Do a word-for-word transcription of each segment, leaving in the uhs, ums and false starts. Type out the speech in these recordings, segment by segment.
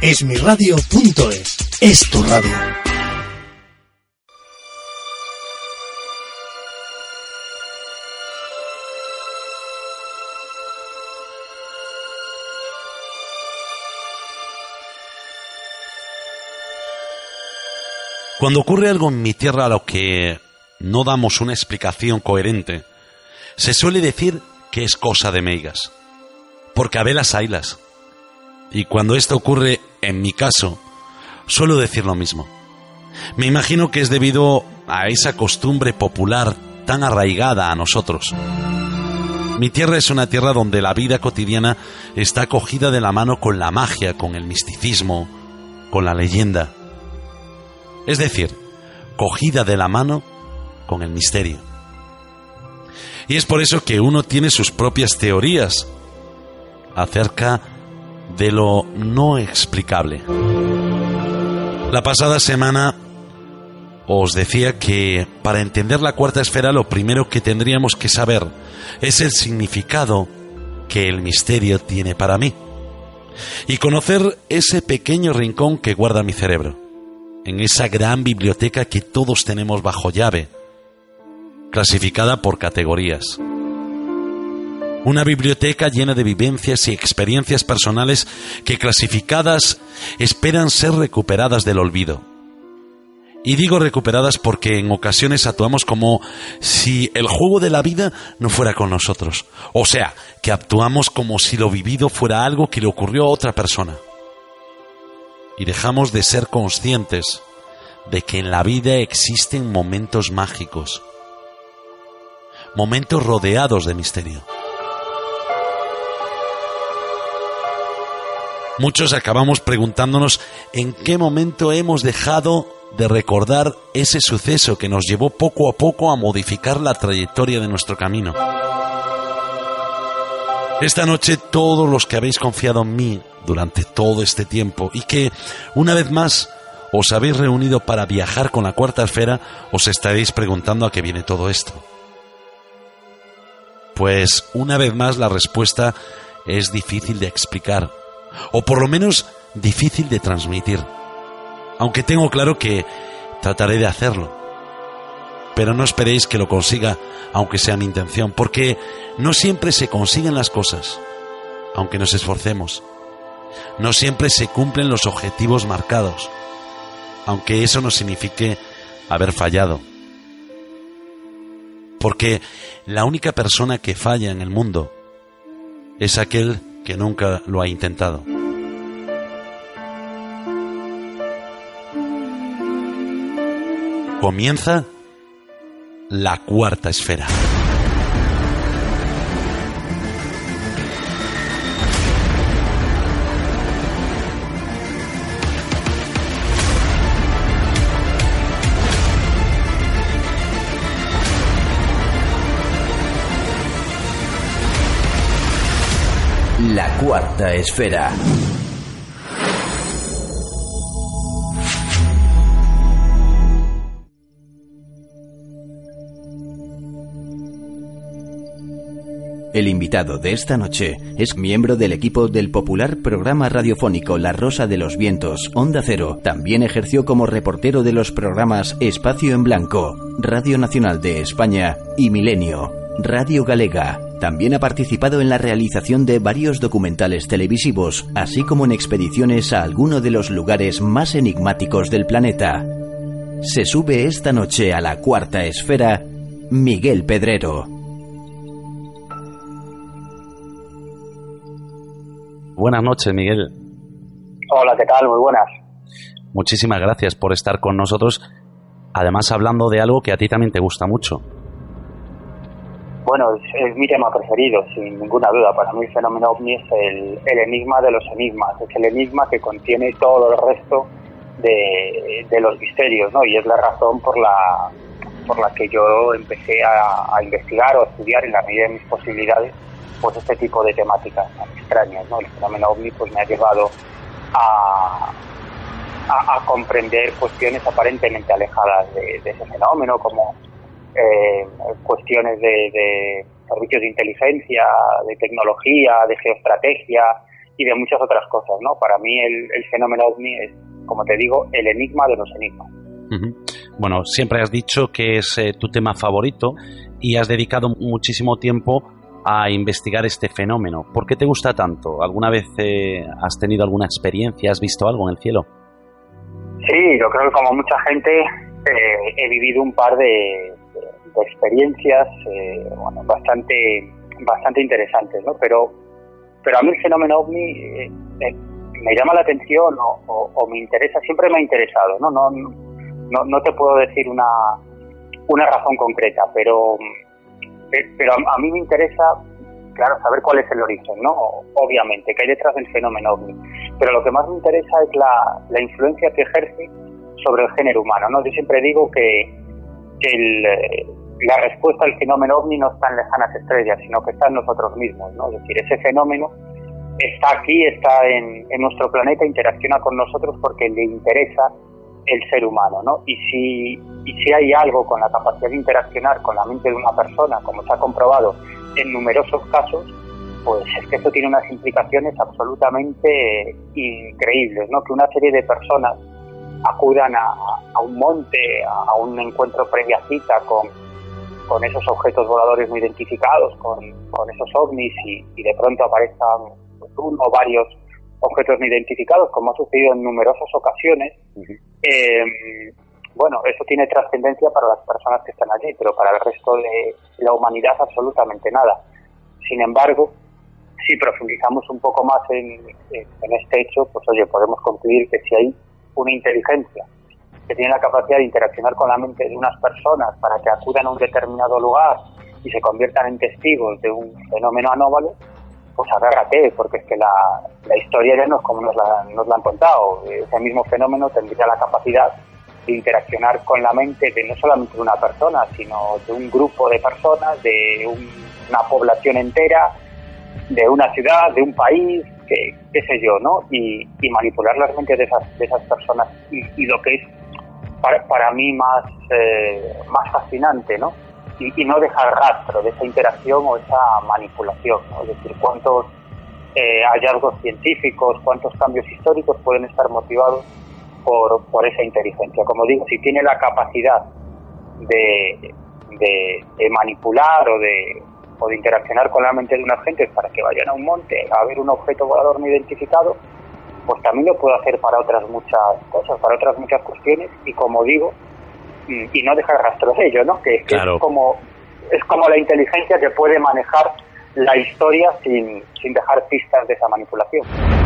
Esmiradio punto es. Es tu radio. Cuando ocurre algo en mi tierra a lo que no damos una explicación coherente, se suele decir que es cosa de meigas, porque habelas haylas. Y cuando esto ocurre, en mi caso, suelo decir lo mismo. Me imagino que es debido a esa costumbre popular tan arraigada a nosotros. Mi tierra es una tierra donde la vida cotidiana está cogida de la mano con la magia, con el misticismo, con la leyenda. Es decir, cogida de la mano con el misterio. Y es por eso que uno tiene sus propias teorías acerca de lo no explicable. La pasada semana os decía que para entender la cuarta esfera lo primero que tendríamos que saber es el significado que el misterio tiene para mí y conocer ese pequeño rincón que guarda mi cerebro, en esa gran biblioteca que todos tenemos bajo llave, clasificada por categorías. Una biblioteca llena de vivencias y experiencias personales que, clasificadas, esperan ser recuperadas del olvido. Y digo recuperadas porque en ocasiones actuamos como si el juego de la vida no fuera con nosotros. O sea, que actuamos como si lo vivido fuera algo que le ocurrió a otra persona. Y dejamos de ser conscientes de que en la vida existen momentos mágicos, momentos rodeados de misterio. Muchos acabamos preguntándonos en qué momento hemos dejado de recordar ese suceso que nos llevó poco a poco a modificar la trayectoria de nuestro camino. Esta noche todos los que habéis confiado en mí durante todo este tiempo y que una vez más os habéis reunido para viajar con la cuarta esfera, os estaréis preguntando a qué viene todo esto. Pues una vez más la respuesta es difícil de explicar, o por lo menos difícil de transmitir, aunque tengo claro que trataré de hacerlo. Pero no esperéis que lo consiga, aunque sea mi intención, porque no siempre se consiguen las cosas, aunque nos esforcemos. No siempre se cumplen los objetivos marcados, aunque eso no signifique haber fallado. Porque la única persona que falla en el mundo es aquel que nunca lo ha intentado. Comienza la cuarta esfera. La cuarta esfera. El invitado de esta noche es miembro del equipo del popular programa radiofónico La Rosa de los Vientos, Onda Cero. También ejerció como reportero de los programas Espacio en Blanco, Radio Nacional de España y Milenio, Radio Galega. También ha participado en la realización de varios documentales televisivos, así como en expediciones a alguno de los lugares más enigmáticos del planeta. Se sube esta noche a la cuarta esfera Miguel Pedrero. Buenas noches, Miguel. Hola, ¿qué tal? Muy buenas. Muchísimas gracias por estar con nosotros, además hablando de algo que a ti también te gusta mucho. Bueno, es, es mi tema preferido, sin ninguna duda. Para mí el fenómeno ovni es el, el enigma de los enigmas, es el enigma que contiene todo el resto de, de los misterios, ¿no? Y es la razón por la, por la que yo empecé a, a investigar o a estudiar en la medida de mis posibilidades pues este tipo de temáticas tan extrañas, ¿no? El fenómeno ovni pues me ha llevado a, a, a comprender cuestiones aparentemente alejadas de, de ese fenómeno, como eh, cuestiones de, de servicios de inteligencia, de tecnología, de geoestrategia y de muchas otras cosas, ¿no? Para mí el, el fenómeno ovni es, como te digo, el enigma de los enigmas. Uh-huh. Bueno, siempre has dicho que es eh, tu tema favorito y has dedicado muchísimo tiempo a investigar este fenómeno. ¿Por qué te gusta tanto? ¿Alguna vez eh, has tenido alguna experiencia? ¿Has visto algo en el cielo? Sí, yo creo que como mucha gente eh, he vivido un par de, de, de experiencias eh, bueno, bastante bastante interesantes, ¿no? Pero pero a mí el fenómeno ovni eh, eh, me llama la atención o, o, o me interesa, siempre me ha interesado, ¿no? No, no, no te puedo decir una una razón concreta, pero pero a, a mí me interesa, claro, saber cuál es el origen, ¿no? Obviamente, que hay detrás del fenómeno ovni. Pero lo que más me interesa es la, la influencia que ejerce sobre el género humano, ¿no? Yo siempre digo que, que el, la respuesta al fenómeno ovni no está en lejanas estrellas, sino que está en nosotros mismos, ¿no? Es decir, ese fenómeno está aquí, está en, en nuestro planeta, interacciona con nosotros porque le interesa el ser humano, ¿no? Y si, y si hay algo con la capacidad de interaccionar con la mente de una persona, como se ha comprobado en numerosos casos, pues es que esto tiene unas implicaciones absolutamente increíbles, ¿no? Que una serie de personas acudan a, a un monte, a, a un encuentro previa cita con, con esos objetos voladores no identificados, con, con esos ovnis y, y de pronto aparezcan pues, uno o varios objetos no identificados, como ha sucedido en numerosas ocasiones. Uh-huh. Eh, bueno, eso tiene trascendencia para las personas que están allí, pero para el resto de la humanidad absolutamente nada. Sin embargo, si profundizamos un poco más en, en este hecho, pues oye, podemos concluir que si hay una inteligencia que tiene la capacidad de interaccionar con la mente de unas personas para que acudan a un determinado lugar y se conviertan en testigos de un fenómeno anómalo, pues agárrate, porque es que la, la historia ya no es como nos la, nos la han contado. Ese mismo fenómeno tendría la capacidad de interaccionar con la mente de no solamente de una persona, sino de un grupo de personas, de un, una población entera, de una ciudad, de un país, que, qué sé yo, ¿no? Y, y manipular las mentes de esas, de esas personas. Y, y lo que es para, para mí más, eh, más fascinante, ¿no? Y, y no dejar rastro de esa interacción o esa manipulación, ¿no? Es decir, cuántos eh, hallazgos científicos, cuántos cambios históricos pueden estar motivados por, por esa inteligencia. Como digo, si tiene la capacidad de, de, de manipular o de, o de interaccionar con la mente de unas gentes para que vayan a un monte a ver un objeto volador no identificado, pues también lo puede hacer para otras muchas cosas, para otras muchas cuestiones, y como digo, y no dejar rastro de ello, ¿no? Que, que claro. es como es como la inteligencia que puede manejar la historia sin, sin dejar pistas de esa manipulación.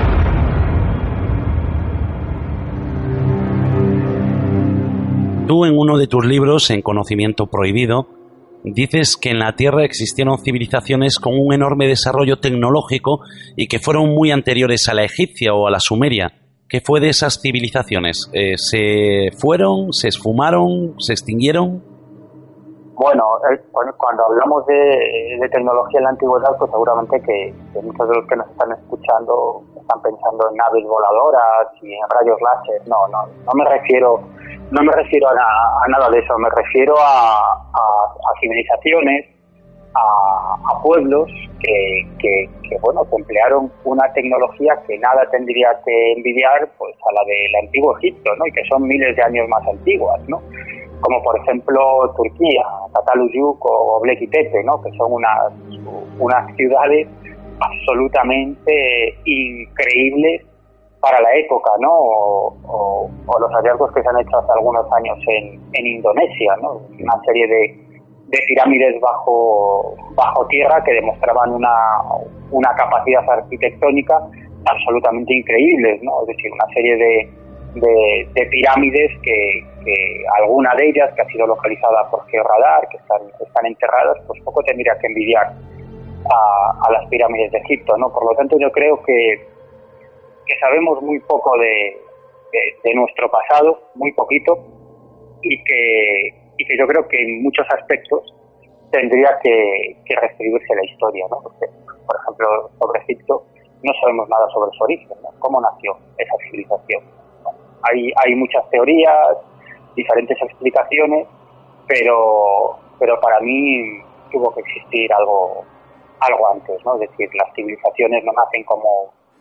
Tú en uno de tus libros, en Conocimiento Prohibido, dices que en la Tierra existieron civilizaciones con un enorme desarrollo tecnológico y que fueron muy anteriores a la egipcia o a la sumeria. ¿Qué fue de esas civilizaciones? Eh, ¿Se fueron? ¿Se esfumaron? ¿Se extinguieron? Bueno, eh, cuando hablamos de, de tecnología en la antigüedad, pues seguramente que, que muchos de los que nos están escuchando están pensando en naves voladoras y en rayos láser. No, no, no me refiero, no me refiero a, a nada de eso. Me refiero a, a, a civilizaciones, a, a pueblos que, que, que bueno, que emplearon una tecnología que nada tendría que envidiar pues a la del antiguo Egipto, ¿no? Y que son miles de años más antiguas, ¿no? Como por ejemplo Turquía, Çatalhöyük o Göbekli Tepe, ¿no? Que son unas unas ciudades absolutamente increíbles para la época, ¿no? O, o, o los hallazgos que se han hecho hace algunos años en, en Indonesia, ¿no? Una serie de de pirámides bajo bajo tierra que demostraban una una capacidad arquitectónica absolutamente increíbles, ¿no? Es decir, una serie de de, de pirámides que, que alguna de ellas que ha sido localizada por georradar, que están están enterradas, pues poco tendría que envidiar a, a las pirámides de Egipto, ¿no? Por lo tanto, yo creo que que sabemos muy poco de, de, de nuestro pasado, muy poquito, y que y que yo creo que en muchos aspectos tendría que, que reescribirse la historia, ¿no? Porque, por ejemplo, sobre Egipto no sabemos nada sobre su origen, ¿no? ¿Cómo nació esa civilización? Bueno, hay, hay muchas teorías, diferentes explicaciones, pero, pero para mí tuvo que existir algo, algo antes, ¿no? Es decir, las civilizaciones no nacen como,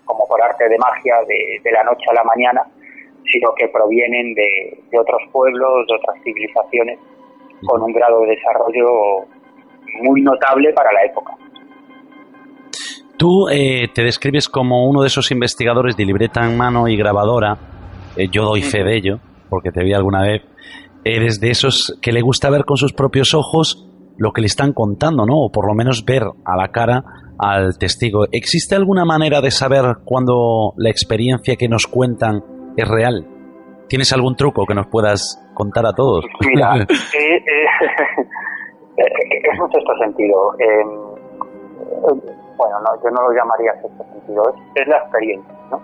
como por arte de magia de, de la noche a la mañana, sino que provienen de, de otros pueblos, de otras civilizaciones, con un grado de desarrollo muy notable para la época. Tú eh, te describes como uno de esos investigadores de libreta en mano y grabadora. Eh, yo doy fe de ello, porque te vi alguna vez. Eres de esos que le gusta ver con sus propios ojos lo que le están contando, ¿no? O por lo menos ver a la cara al testigo. ¿Existe alguna manera de saber cuando la experiencia que nos cuentan es real? ¿Tienes algún truco que nos puedas contar a todos? Mira, eh, eh, es un sexto sentido. Eh, eh, bueno, no, yo no lo llamaría sexto sentido, es, es la experiencia, ¿no?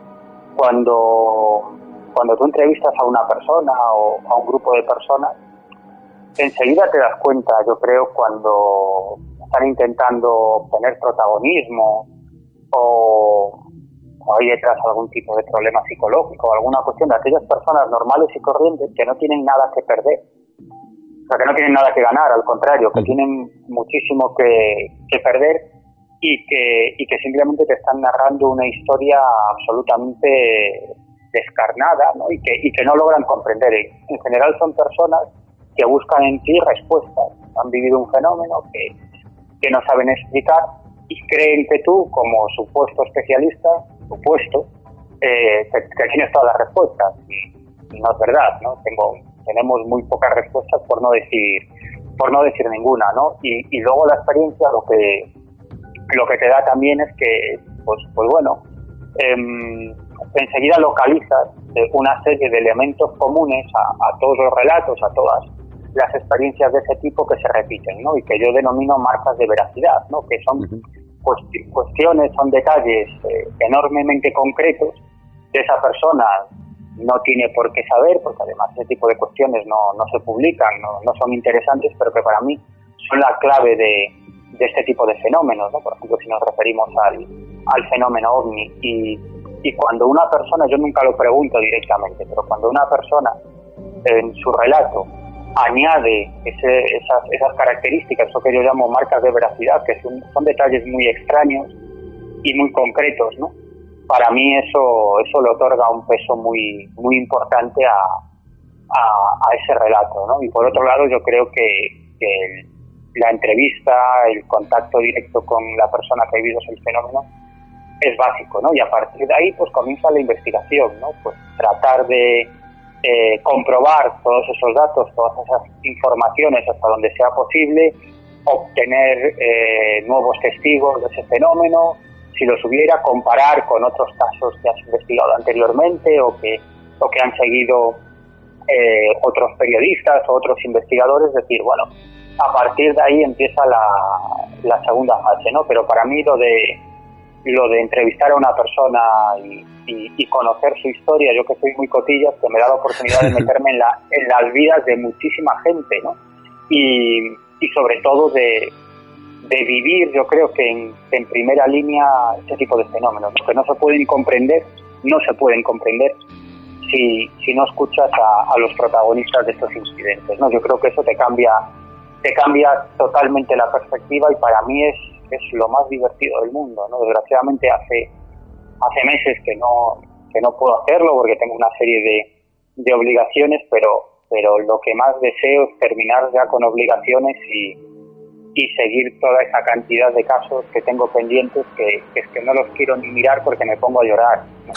Cuando, cuando tú entrevistas a una persona o a un grupo de personas, enseguida te das cuenta, yo creo, cuando están intentando obtener protagonismo o, o hay detrás algún tipo de problema psicológico o alguna cuestión de aquellas personas normales y corrientes que no tienen nada que perder, o sea, que no tienen nada que ganar, al contrario, que tienen muchísimo que, que perder y que, y que simplemente te están narrando una historia absolutamente descarnada, ¿no? y, que, y que no logran comprender. En general son personas que buscan en ti respuestas, han vivido un fenómeno que, que no saben explicar y creen que tú, como supuesto especialista, supuesto, eh, que, que tienes todas las respuestas. Y, y no es verdad, ¿no? Tengo, tenemos muy pocas respuestas, por no decir, por no decir ninguna, ¿no? Y, y luego la experiencia lo que, lo que te da también es que, pues, pues bueno, eh, enseguida localizas una serie de elementos comunes a, a todos los relatos, a todas las experiencias de ese tipo que se repiten, ¿no? Y que yo denomino marcas de veracidad, ¿no? Que son cuest- cuestiones, son detalles eh, enormemente concretos que esa persona no tiene por qué saber, porque además ese tipo de cuestiones no, no se publican, no, no son interesantes, pero que para mí son la clave de, de este tipo de fenómenos, ¿no? Por ejemplo, si nos referimos al, al fenómeno ovni y, y cuando una persona, yo nunca lo pregunto directamente, pero cuando una persona en su relato añade ese, esas, esas características, eso que yo llamo marcas de veracidad, que son, son detalles muy extraños y muy concretos, ¿no? Para mí eso eso le otorga un peso muy muy importante a, a, a ese relato, ¿no? Y por otro lado yo creo que, que el, la entrevista, el contacto directo con la persona que ha vivido el fenómeno es básico, ¿no? Y a partir de ahí pues comienza la investigación, ¿no? Pues tratar de Eh, comprobar todos esos datos, todas esas informaciones hasta donde sea posible, obtener eh, nuevos testigos de ese fenómeno, si los hubiera, comparar con otros casos que has investigado anteriormente o que, o que han seguido eh, otros periodistas o otros investigadores, es decir, bueno, a partir de ahí empieza la, la segunda fase, ¿no? Pero para mí lo de lo de entrevistar a una persona y, y, y conocer su historia, yo que soy muy cotillas, que me da la oportunidad de meterme en, la, en las vidas de muchísima gente, ¿no? Y, y sobre todo de, de vivir, yo creo que en, en primera línea este tipo de fenómenos, que no se pueden comprender, no se pueden comprender si, si no escuchas a, a los protagonistas de estos incidentes, ¿no? Yo creo que eso te cambia, te cambia totalmente la perspectiva y para mí es es lo más divertido del mundo, ¿no? Desgraciadamente hace hace meses que no que no puedo hacerlo porque tengo una serie de, de obligaciones, pero pero lo que más deseo es terminar ya con obligaciones y, y seguir toda esa cantidad de casos que tengo pendientes que, que es que no los quiero ni mirar porque me pongo a llorar, ¿no?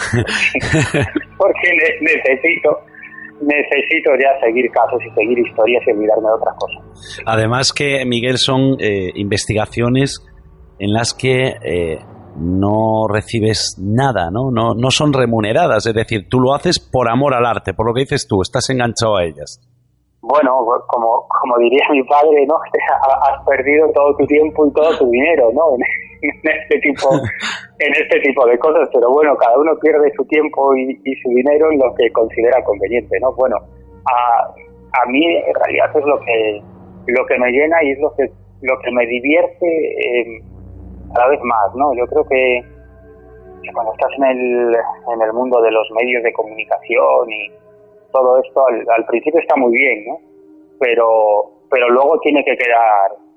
Porque ne- necesito necesito ya seguir casos y seguir historias y olvidarme de otras cosas. Además que, Miguel, son eh, investigaciones en las que eh, no recibes nada, ¿no? No, no son remuneradas, es decir, tú lo haces por amor al arte, por lo que dices tú, estás enganchado a ellas. Bueno, como como diría mi padre, ¿no? Has perdido todo tu tiempo y todo tu dinero, ¿no? En, en este tipo en este tipo de cosas, pero bueno, cada uno pierde su tiempo y, y su dinero en lo que considera conveniente, ¿no? Bueno, a, a mí en realidad es lo que lo que me llena y es lo que lo que me divierte eh, cada vez más, ¿no? Yo creo que, que cuando estás en el en el mundo de los medios de comunicación y todo esto al, al principio está muy bien, ¿no? Pero pero luego tiene que quedar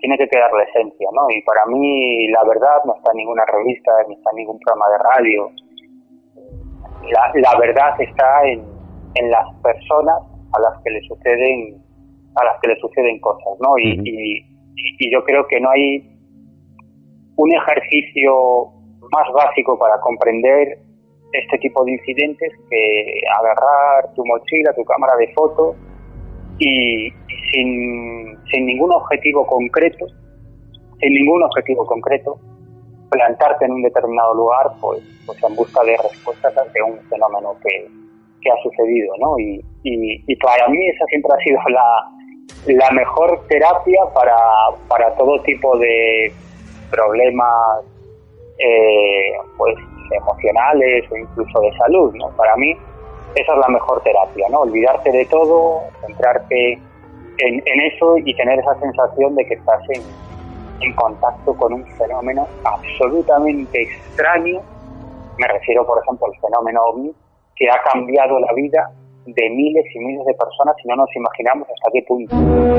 tiene que quedar la esencia, ¿no? Y para mí la verdad no está en ninguna revista, ni está en ningún programa de radio. La, la verdad está en, en las personas a las que le suceden a las que le suceden cosas, ¿no? Y, uh-huh. y, y yo creo que no hay un ejercicio más básico para comprender este tipo de incidentes que agarrar tu mochila, tu cámara de fotos y, y sin, sin ningún objetivo concreto, sin ningún objetivo concreto, plantarte en un determinado lugar, pues, pues en busca de respuestas ante un fenómeno que, que ha sucedido, ¿no? Y, y, y para mí esa siempre ha sido la, la mejor terapia para, para todo tipo de problemas, eh, pues emocionales o incluso de salud, ¿no? Para mí esa es la mejor terapia, ¿no? Olvidarte de todo, centrarte en, en eso y tener esa sensación de que estás en, en contacto con un fenómeno absolutamente extraño. Me refiero, por ejemplo, al fenómeno OVNI, que ha cambiado la vida de miles y miles de personas y no nos imaginamos hasta qué punto.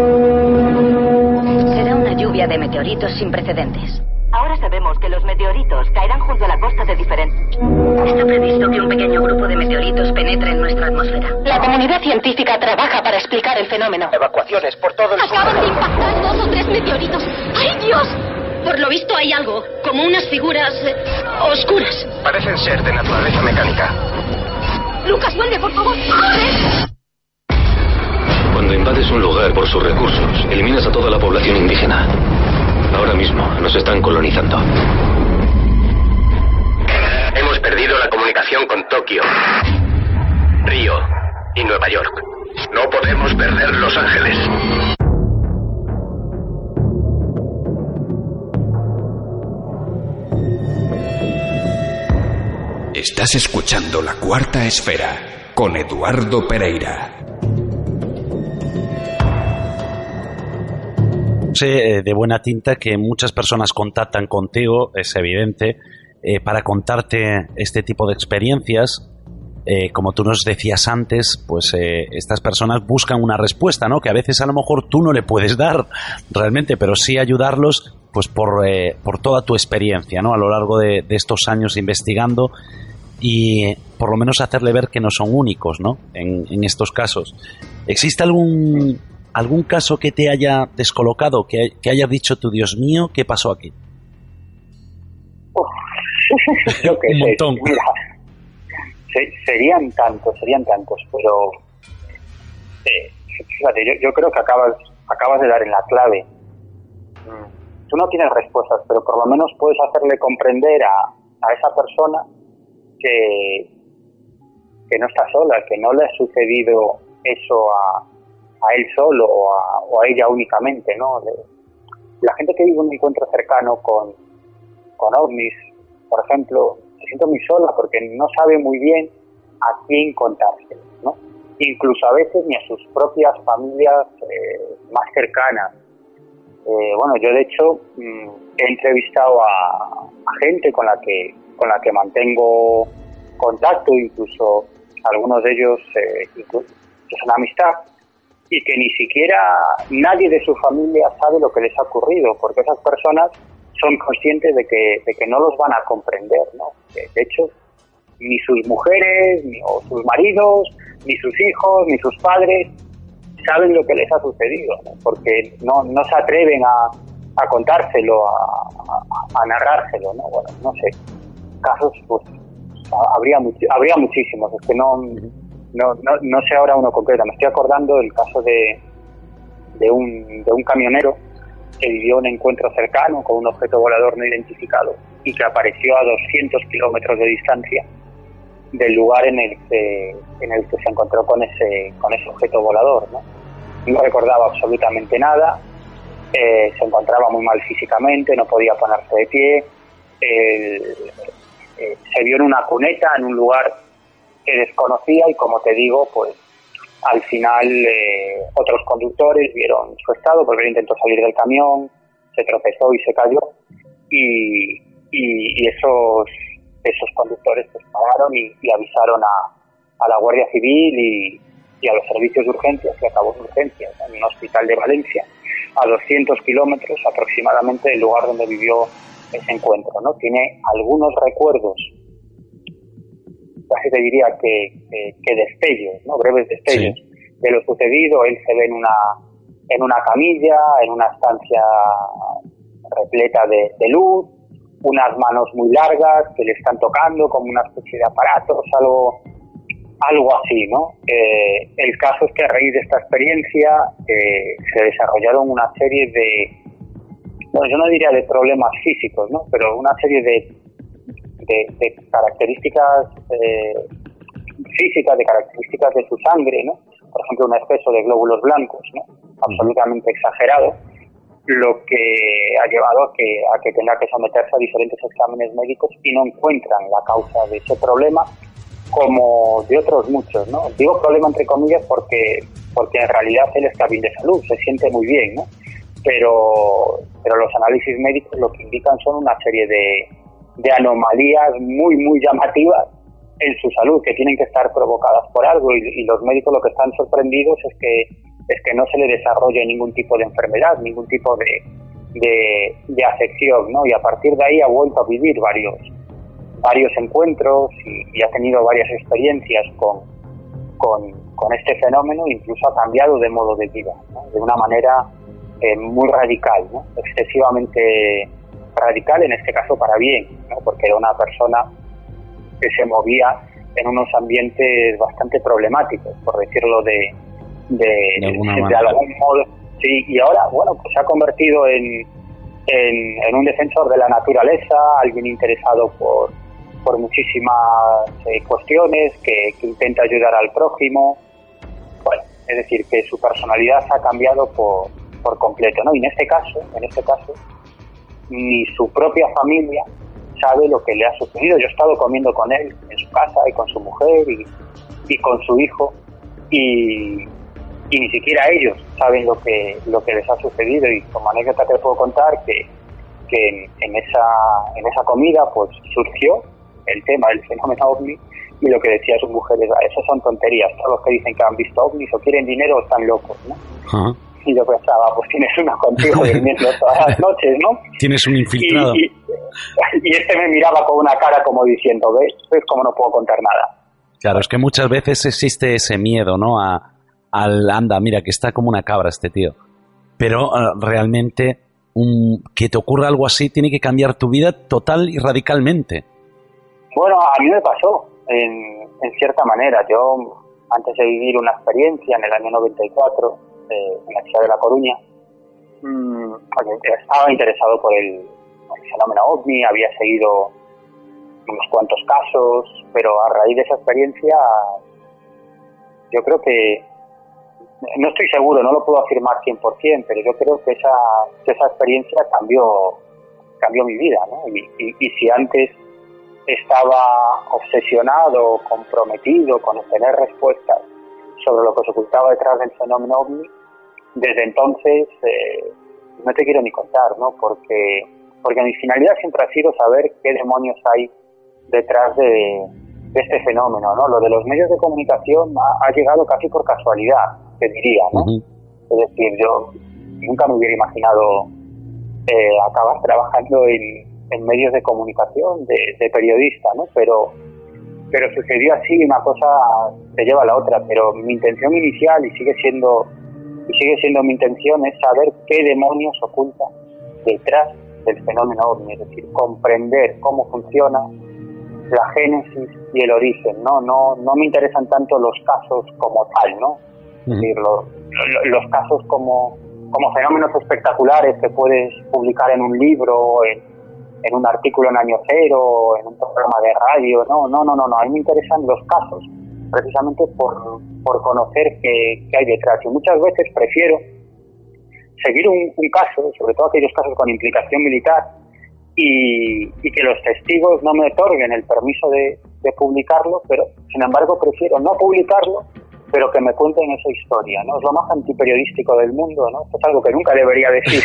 Será una lluvia de meteoritos sin precedentes. Ahora sabemos que los meteoritos caerán junto a la costa de diferentes... Está previsto que un pequeño grupo de meteoritos penetre en nuestra atmósfera. La comunidad científica trabaja para explicar el fenómeno. Evacuaciones por todo el sur. Acaban de impactar dos o tres meteoritos. ¡Ay, Dios! Por lo visto hay algo, como unas figuras eh, oscuras. Parecen ser de naturaleza mecánica. Lucas, vuelve, por favor. ¡Corre! Cuando invades un lugar por sus recursos, eliminas a toda la población indígena. Ahora mismo nos están colonizando. Hemos perdido la comunicación con Tokio, Río y Nueva York. No podemos perder Los Ángeles. Estás escuchando La Cuarta Esfera con Eduardo Pereira. Sé de buena tinta que muchas personas contactan contigo, es evidente, eh, para contarte este tipo de experiencias. Eh, como tú nos decías antes, pues eh, estas personas buscan una respuesta, ¿no? Que a veces a lo mejor tú no le puedes dar realmente, pero sí ayudarlos, pues por, eh, por toda tu experiencia, ¿no? A lo largo de, de estos años investigando y por lo menos hacerle ver que no son únicos, ¿no? En, en estos casos. ¿Existe algún algún caso que te haya descolocado, que, que hayas dicho tú, Dios mío, qué pasó aquí? Uf, yo qué Un sé, montón. Mira, se, serían tantos, serían tantos, pero eh, fíjate, yo, yo creo que acabas, acabas de dar en la clave. Tú no tienes respuestas, pero por lo menos puedes hacerle comprender a, a esa persona que, que no está sola, que no le ha sucedido eso a a él solo o a, o a ella únicamente, ¿no? La gente que vive un encuentro cercano con, con ovnis, por ejemplo, se siente muy sola porque no sabe muy bien a quién contarse, ¿no? Incluso a veces ni a sus propias familias eh, más cercanas. Eh, bueno, yo de hecho mmm, he entrevistado a, a gente con la que con la que mantengo contacto, incluso algunos de ellos eh, incluso, que son amistad, y que ni siquiera nadie de su familia sabe lo que les ha ocurrido, porque esas personas son conscientes de que, de que no los van a comprender, ¿no? De hecho, ni sus mujeres, ni o sus maridos, ni sus hijos, ni sus padres saben lo que les ha sucedido, ¿no? Porque no, no se atreven a, a contárselo, a, a, a narrárselo, ¿no? Bueno, no sé, casos, pues, habría, much- habría muchísimos, es que no... No, no, no sé ahora uno concreto. Me estoy acordando del caso de, de, un, de un camionero que vivió un encuentro cercano con un objeto volador no identificado y que apareció a doscientos kilómetros de distancia del lugar en el que, en el que se encontró con ese, con ese objeto volador, ¿no? No recordaba absolutamente nada, eh, se encontraba muy mal físicamente, no podía ponerse de pie, eh, eh, se vio en una cuneta en un lugar que desconocía y, como te digo, pues al final eh, otros conductores vieron su estado porque él intentó salir del camión, se tropezó y se cayó y, y, y esos esos conductores pues pararon y, y avisaron a, a la Guardia Civil y, y a los servicios de urgencias, que acabó en urgencias en un hospital de Valencia, a doscientos kilómetros aproximadamente del lugar donde vivió ese encuentro, ¿no? Tiene algunos recuerdos, casi te diría que, que, que destellos, ¿no? Breves destellos sí. de lo sucedido. Él se ve en una en una camilla, en una estancia repleta de, de luz, unas manos muy largas que le están tocando como una especie de aparatos, algo algo así, ¿no? Eh, el caso es que a raíz de esta experiencia eh, se desarrollaron una serie de, bueno, yo no diría de problemas físicos, ¿no? Pero una serie de, de, de características eh, físicas, de características de su sangre, ¿no? Por ejemplo, un exceso de glóbulos blancos, ¿no? Absolutamente exagerado, lo que ha llevado a que, a que tenga que someterse a diferentes exámenes médicos y no encuentran la causa de ese problema, como de otros muchos, ¿no? Digo problema entre comillas porque porque en realidad él está bien de salud, se siente muy bien, ¿no? Pero, pero los análisis médicos lo que indican son una serie de, de anomalías muy, muy llamativas en su salud, que tienen que estar provocadas por algo, y, y los médicos lo que están sorprendidos es que es que no se le desarrolle ningún tipo de enfermedad, ningún tipo de, de, de afección, ¿no? Y a partir de ahí ha vuelto a vivir varios varios encuentros y, y ha tenido varias experiencias con, con, con este fenómeno, incluso ha cambiado de modo de vida, ¿no? De una manera eh, muy radical, ¿no? Excesivamente radical, en este caso para bien, ¿no? Porque era una persona que se movía en unos ambientes bastante problemáticos, por decirlo de, de, de, de algún modo. Sí, y ahora, bueno, pues se ha convertido en, en, en un defensor de la naturaleza, alguien interesado por por muchísimas eh, cuestiones, que, que intenta ayudar al prójimo. Bueno, es decir, que su personalidad se ha cambiado por, por completo, ¿no? Y en este caso, en este caso, ni su propia familia sabe lo que le ha sucedido. Yo he estado comiendo con él en su casa y con su mujer y, y con su hijo y, y ni siquiera ellos saben lo que lo que les ha sucedido. Y como anécdota te puedo contar que, que en, en esa en esa comida pues surgió el tema del fenómeno ovni, y lo que decía su mujer es: eso son tonterías, todos los que dicen que han visto ovnis o quieren dinero o están locos, ¿no? Uh-huh. Y yo pensaba, pues tienes una contigo durmiendo todas las noches, ¿no? Tienes un infiltrado. Y, y, y este me miraba con una cara como diciendo: ¿ves? ¿Ves cómo no puedo contar nada? Claro, es que muchas veces existe ese miedo, ¿no? A, al anda, mira, que está como una cabra este tío. Pero uh, realmente un, que te ocurra algo así tiene que cambiar tu vida total y radicalmente. Bueno, a mí me pasó, en, en cierta manera. Yo, antes de vivir una experiencia en el año noventa y cuatro, eh, en la ciudad de La Coruña, mmm, estaba interesado por el, el fenómeno ovni, había seguido unos cuantos casos, pero a raíz de esa experiencia, yo creo que, no estoy seguro, no lo puedo afirmar cien por ciento, pero yo creo que esa, que esa experiencia cambió, cambió mi vida, ¿no? Y, y, y si antes estaba obsesionado, comprometido con obtener respuestas sobre lo que se ocultaba detrás del fenómeno ovni, desde entonces eh, no te quiero ni contar, ¿no? Porque, porque mi finalidad siempre ha sido saber qué demonios hay detrás de, de este fenómeno, ¿no? Lo de los medios de comunicación ha, ha llegado casi por casualidad, te diría, ¿no? Uh-huh. Es decir, yo nunca me hubiera imaginado eh, acabar trabajando en en medios de comunicación, de, de periodista, ¿no? Pero, pero sucedió así, una cosa te lleva a la otra, pero mi intención inicial, y sigue siendo, y sigue siendo mi intención, es saber qué demonios oculta detrás del fenómeno ovni, es decir, comprender cómo funciona la génesis y el origen, ¿no? No, no me interesan tanto los casos como tal, ¿no? Uh-huh. Es decir, los, los casos como, como fenómenos espectaculares que puedes publicar en un libro, en en un artículo en Año Cero, en un programa de radio. No, no, no, no, no. A mí me interesan los casos, precisamente por, por conocer qué, qué hay detrás. Y muchas veces prefiero seguir un, un caso, sobre todo aquellos casos con implicación militar, y, y que los testigos no me otorguen el permiso de, de publicarlo, pero sin embargo prefiero no publicarlo, pero que me cuenten esa historia, ¿no? Es lo más antiperiodístico del mundo, ¿no? Esto es algo que nunca debería decir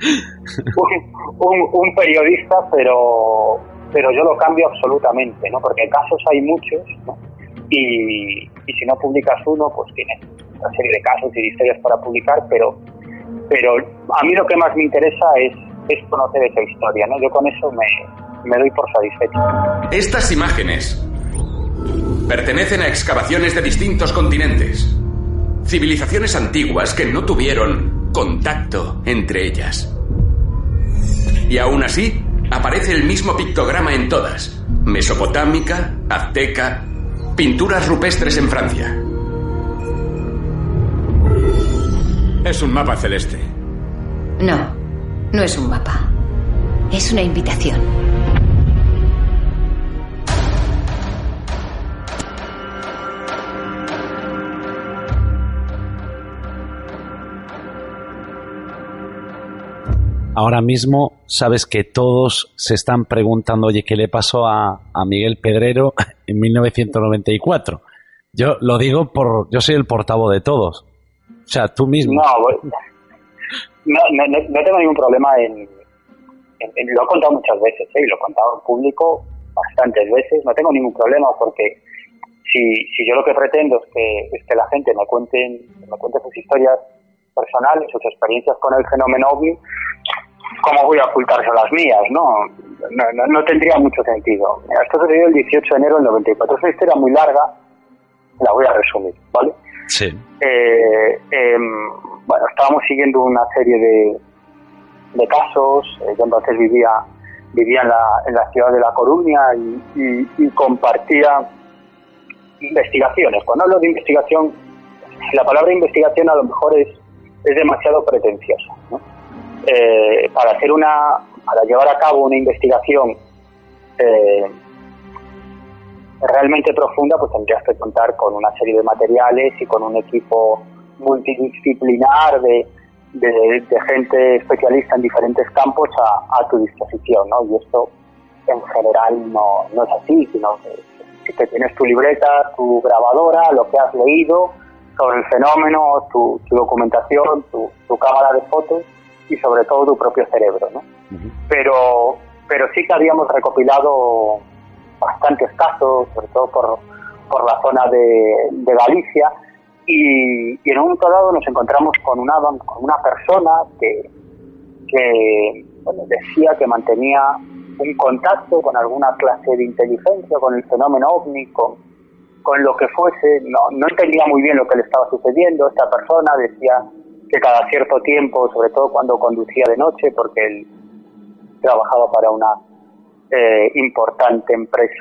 un, un, un periodista, pero pero yo lo cambio absolutamente, ¿no? Porque casos hay muchos, ¿no? Y, y si no publicas uno, pues tienes una serie de casos y de historias para publicar, pero pero a mí lo que más me interesa es, es conocer esa historia, ¿no? Yo con eso me, me doy por satisfecho. Estas imágenes pertenecen a excavaciones de distintos continentes, civilizaciones antiguas que no tuvieron contacto entre ellas. Y aún así, aparece el mismo pictograma en todas: mesopotámica, azteca, pinturas rupestres en Francia. Es un mapa celeste. No, no es un mapa. Es una invitación. Ahora mismo sabes que todos se están preguntando, oye, ¿qué le pasó a, a Miguel Pedrero en mil novecientos noventa y cuatro? Yo lo digo por... Yo soy el portavoz de todos. O sea, tú mismo. No, no, no, no tengo ningún problema en, en, en... Lo he contado muchas veces, ¿eh? Y lo he contado en público bastantes veces. No tengo ningún problema porque si, si yo lo que pretendo es que, es que la gente me cuente, me cuente sus historias personales, sus experiencias con el fenómeno ovni, ¿cómo voy a ocultarse las mías? No, no, no, no tendría mucho sentido. Esto sucedió el dieciocho de enero del noventa y cuatro. Es una historia muy larga, la voy a resumir, ¿vale? Sí. Eh, eh, bueno, estábamos siguiendo una serie de, de casos. Eh, yo entonces vivía vivía en la, en la ciudad de La Coruña y, y, y compartía investigaciones. Cuando hablo de investigación, la palabra investigación a lo mejor es, es demasiado pretenciosa, ¿no? Eh, para hacer una, para llevar a cabo una investigación eh, realmente profunda, pues tendrías que contar con una serie de materiales y con un equipo multidisciplinar de, de, de gente especialista en diferentes campos a, a tu disposición, ¿no? Y esto en general no, no es así, sino que, que tienes tu libreta, tu grabadora, lo que has leído sobre el fenómeno, tu, tu documentación, tu, tu cámara de fotos y sobre todo tu propio cerebro, ¿no? Uh-huh. Pero, pero sí que habíamos recopilado bastantes casos, sobre todo por, por la zona de, de Galicia, y, y en un momento dado nos encontramos con una, con una persona que, que bueno, decía que mantenía un contacto con alguna clase de inteligencia, con el fenómeno ovni, con, con lo que fuese. No, no entendía muy bien lo que le estaba sucediendo. Esta persona decía que cada cierto tiempo, sobre todo cuando conducía de noche, porque él trabajaba para una eh, importante empresa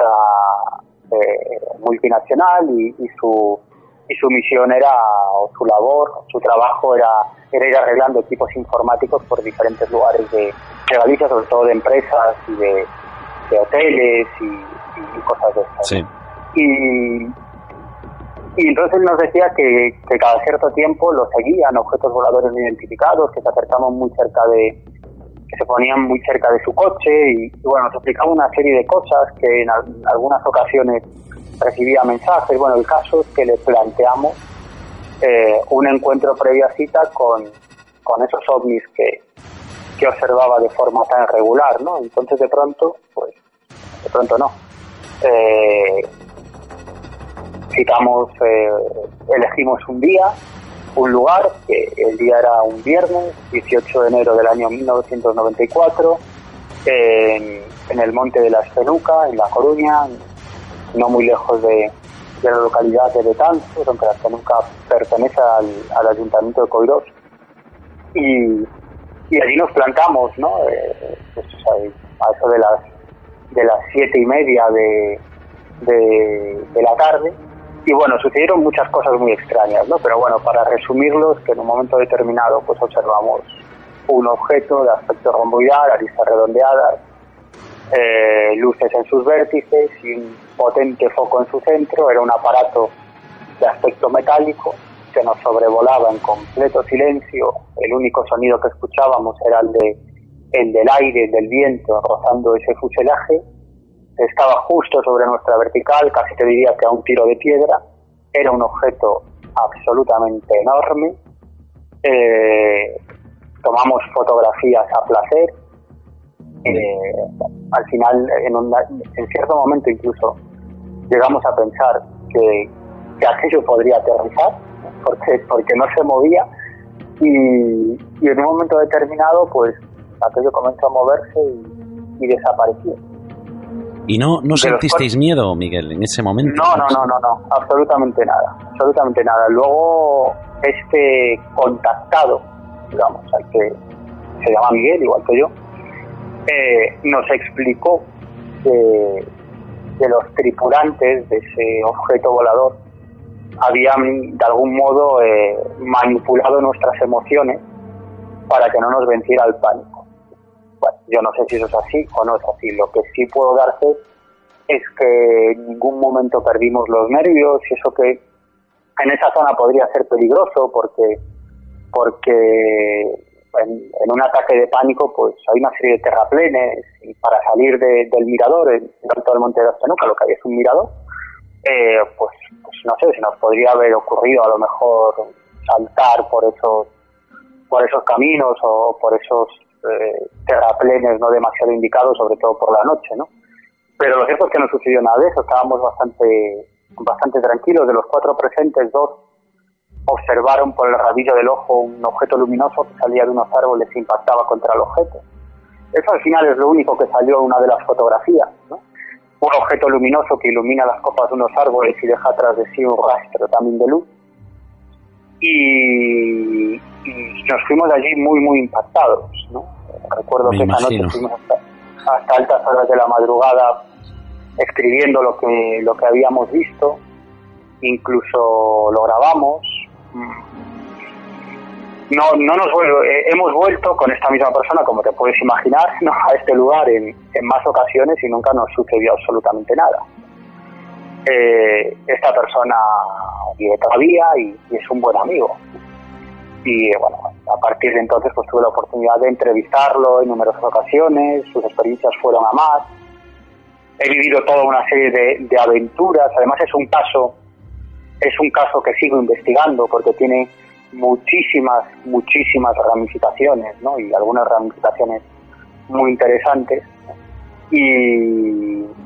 eh, multinacional y, y su y su misión era, o su labor, su trabajo era, era ir arreglando equipos informáticos por diferentes lugares de, de Galicia, sobre todo de empresas y de, de hoteles y, y cosas de estas. Sí. Y, y entonces nos decía que, que cada cierto tiempo lo seguían objetos voladores no identificados, que se acercaban muy cerca de, que se ponían muy cerca de su coche y, y bueno, nos explicaba una serie de cosas que en, en algunas ocasiones recibía mensajes. Bueno, el caso es que le planteamos eh, un encuentro previa cita con, con esos ovnis que, que observaba de forma tan regular, ¿no? Entonces de pronto, pues, de pronto no. Eh, citamos, eh, elegimos un día, un lugar, que el día era un viernes, dieciocho de enero del año mil novecientos noventa y cuatro, en, en el Monte de la Espeluca, en La Coruña, no muy lejos de, de la localidad de Betanzos, aunque la Espeluca pertenece al, al Ayuntamiento de Coirós. Y, y allí nos plantamos, ¿no? Eh, pues, a eso de las de las siete y media de, de, de la tarde. Y bueno, sucedieron muchas cosas muy extrañas, ¿no? Pero bueno, para resumirlos, que en un momento determinado pues observamos un objeto de aspecto romboidal, aristas redondeadas, eh, luces en sus vértices y un potente foco en su centro. Era un aparato de aspecto metálico que nos sobrevolaba en completo silencio. El único sonido que escuchábamos era el de el del aire, del viento rozando ese fuselaje. Estaba justo sobre nuestra vertical, casi te diría que a un tiro de piedra. Era un objeto absolutamente enorme. Eh, tomamos fotografías a placer. Eh, al final, en, un, en cierto momento incluso, llegamos a pensar que, que aquello podría aterrizar, porque, porque no se movía. y, y en un momento determinado pues aquello comenzó a moverse y, y desapareció. ¿Y no, no sentisteis los... miedo, Miguel, en ese momento? No, no, no, no, no, absolutamente nada, absolutamente nada. Luego este contactado, digamos, al que se llama Miguel, igual que yo, eh, nos explicó que, que los tripulantes de ese objeto volador habían de algún modo eh, manipulado nuestras emociones para que no nos venciera el pánico. Bueno, yo no sé si eso es así o no es así. Lo que sí puedo darte es que en ningún momento perdimos los nervios, y eso que en esa zona podría ser peligroso porque porque en, en un ataque de pánico pues hay una serie de terraplenes, y para salir de, del mirador, en el alto del Monte de Aztenuca, lo que hay es un mirador, eh, pues, pues no sé, si nos podría haber ocurrido a lo mejor saltar por esos por esos caminos o por esos eh, terraplenes no demasiado indicados, sobre todo por la noche, ¿no? Pero lo cierto es que no sucedió nada de eso, estábamos bastante bastante tranquilos. De los cuatro presentes, dos observaron por el rabillo del ojo un objeto luminoso que salía de unos árboles e impactaba contra el objeto. Eso al final es lo único que salió en una de las fotografías, ¿no? Un objeto luminoso que ilumina las copas de unos árboles y deja atrás de sí un rastro también de luz. Y, y nos fuimos de allí muy, muy impactados, ¿no? Recuerdo Me que esa noche fuimos hasta, hasta altas horas de la madrugada escribiendo lo que, lo que habíamos visto, incluso lo grabamos. No, no nos vuelvo, eh, hemos vuelto con esta misma persona, como te puedes imaginar, ¿no?, a este lugar en, en más ocasiones y nunca nos sucedió absolutamente nada. Eh, esta persona vive todavía y, y es un buen amigo. Y bueno, a partir de entonces pues tuve la oportunidad de entrevistarlo en numerosas ocasiones, sus experiencias fueron a más. He vivido toda una serie de, de aventuras. Además es un caso, es un caso que sigo investigando porque tiene muchísimas, muchísimas ramificaciones, ¿no? Y algunas ramificaciones muy interesantes. Y, y,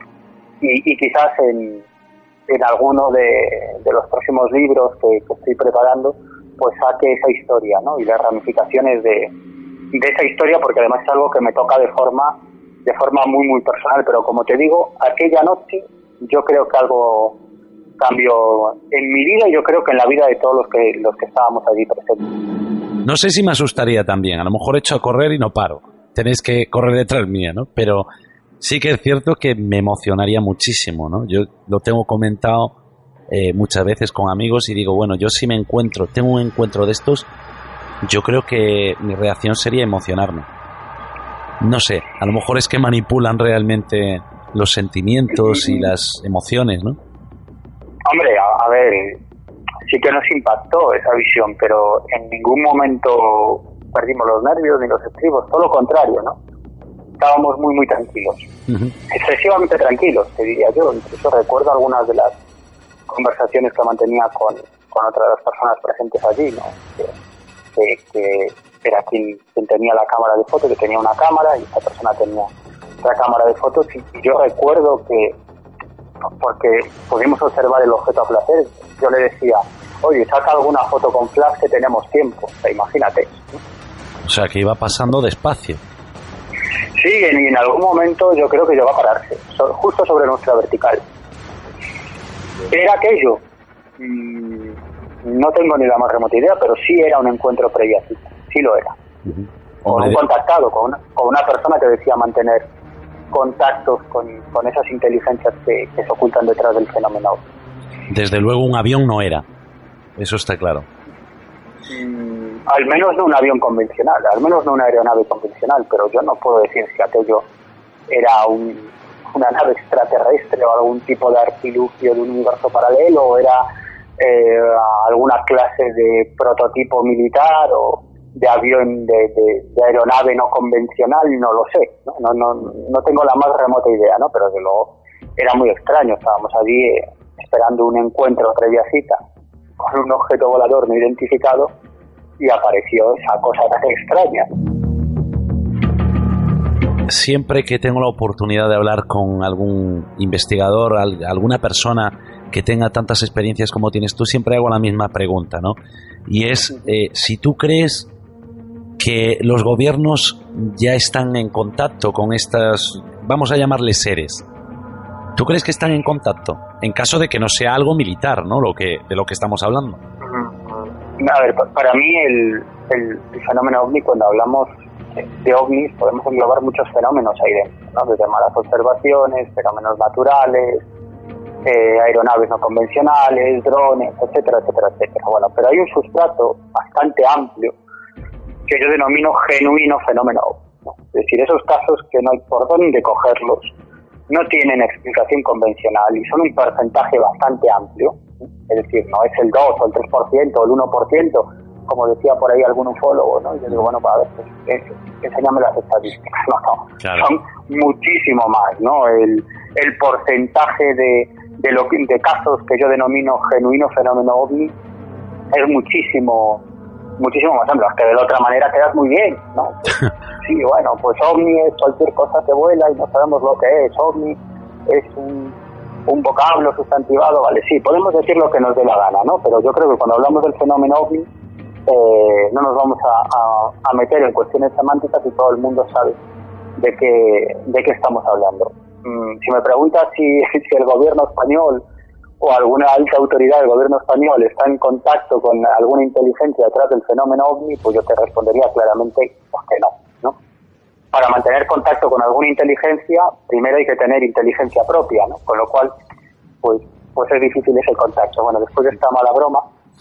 y quizás en, en alguno de, de los próximos libros que, que estoy preparando, pues saque esa historia, ¿no? Y las ramificaciones de, de esa historia, porque además es algo que me toca de forma de forma muy, muy personal. Pero como te digo, aquella noche yo creo que algo cambió en mi vida y yo creo que en la vida de todos los que los que estábamos allí presentes. No sé si me asustaría también, a lo mejor echo a correr y no paro, tenéis que correr detrás mía, ¿no? Pero sí que es cierto que me emocionaría muchísimo, ¿no? Yo lo tengo comentado eh, muchas veces con amigos y digo, bueno, yo si me encuentro, tengo un encuentro de estos, yo creo que mi reacción sería emocionarme. No sé, a lo mejor es que manipulan realmente los sentimientos y las emociones, ¿no? Hombre, a, a ver, sí que nos impactó esa visión, pero en ningún momento perdimos los nervios ni los estribos, todo lo contrario, ¿no? Estábamos muy, muy tranquilos. Uh-huh. Excesivamente tranquilos, te diría yo. Incluso recuerdo algunas de las conversaciones que mantenía con, con otras personas presentes allí, ¿no? Que, que, que era quien, quien tenía la cámara de fotos, que tenía una cámara y esta persona tenía otra cámara de fotos, y, y yo recuerdo que, porque pudimos observar el objeto a placer, yo le decía, oye, saca alguna foto con flash que tenemos tiempo, o sea, imagínate, ¿no? O sea, que iba pasando despacio. Sí, en, en algún momento yo creo que llegó a pararse, so, justo sobre nuestra vertical. ¿Era aquello? Mm, no tengo ni la más remota idea, pero sí era un encuentro previo a cita, sí lo era. Uh-huh. Con un contactado, con una, con una persona que decía mantener contactos con, con esas inteligencias que, que se ocultan detrás del fenómeno. Desde luego un avión no era, eso está claro. Mm, al menos no un avión convencional, al menos no una aeronave convencional, pero yo no puedo decir si aquello era un, una nave extraterrestre o algún tipo de artilugio de un universo paralelo, o era eh, alguna clase de prototipo militar o de avión, de, de, de aeronave no convencional, no lo sé, ¿no? No, no, no tengo la más remota idea, ¿no? Pero desde luego era muy extraño. Estábamos allí eh, esperando un encuentro previa cita con un objeto volador no identificado y apareció esa cosa tan extraña. Siempre que tengo la oportunidad de hablar con algún investigador, alguna persona que tenga tantas experiencias como tienes tú, siempre hago la misma pregunta, ¿no? Y es, eh, si tú crees que los gobiernos ya están en contacto con estas, vamos a llamarles seres. ¿Tú crees que están en contacto? En caso de que no sea algo militar, ¿no? Lo que, de lo que estamos hablando. A ver, para mí el, el, el fenómeno ovni, cuando hablamos de ovnis, podemos englobar muchos fenómenos ahí dentro, ¿no? Desde malas observaciones, fenómenos naturales, eh, aeronaves no convencionales, drones, etcétera, etcétera, etcétera. Bueno, pero hay un sustrato bastante amplio que yo denomino genuino fenómeno ovni, ¿no? Es decir, esos casos que no hay por dónde cogerlos, no tienen explicación convencional y son un porcentaje bastante amplio, ¿sí? Es decir, no es el dos o el tres por ciento o el uno por ciento, como decía por ahí algún ufólogo, ¿no? Y yo digo, bueno, para ver, pues, eh, enséñame las estadísticas. No, no, claro. Son muchísimo más, ¿no? El, el porcentaje de, de, lo, de casos que yo denomino genuino fenómeno ovni es muchísimo muchísimo más amplio, que de la otra manera quedas muy bien, ¿no? Sí, bueno, pues ovni es cualquier cosa que vuela y no sabemos lo que es. Ovni es un, un vocablo sustantivado, vale, sí, podemos decir lo que nos dé la gana, ¿no? Pero yo creo que cuando hablamos del fenómeno ovni, eh, no nos vamos a, a, a meter en cuestiones semánticas y todo el mundo sabe de qué, de qué estamos hablando. Mm, si me preguntas si, si el gobierno español o alguna alta autoridad del gobierno español está en contacto con alguna inteligencia detrás del fenómeno ovni, pues yo te respondería claramente pues que no, ¿no? Para mantener contacto con alguna inteligencia, primero hay que tener inteligencia propia, ¿no? Con lo cual, pues pues es difícil ese contacto. Bueno, después de esta mala broma,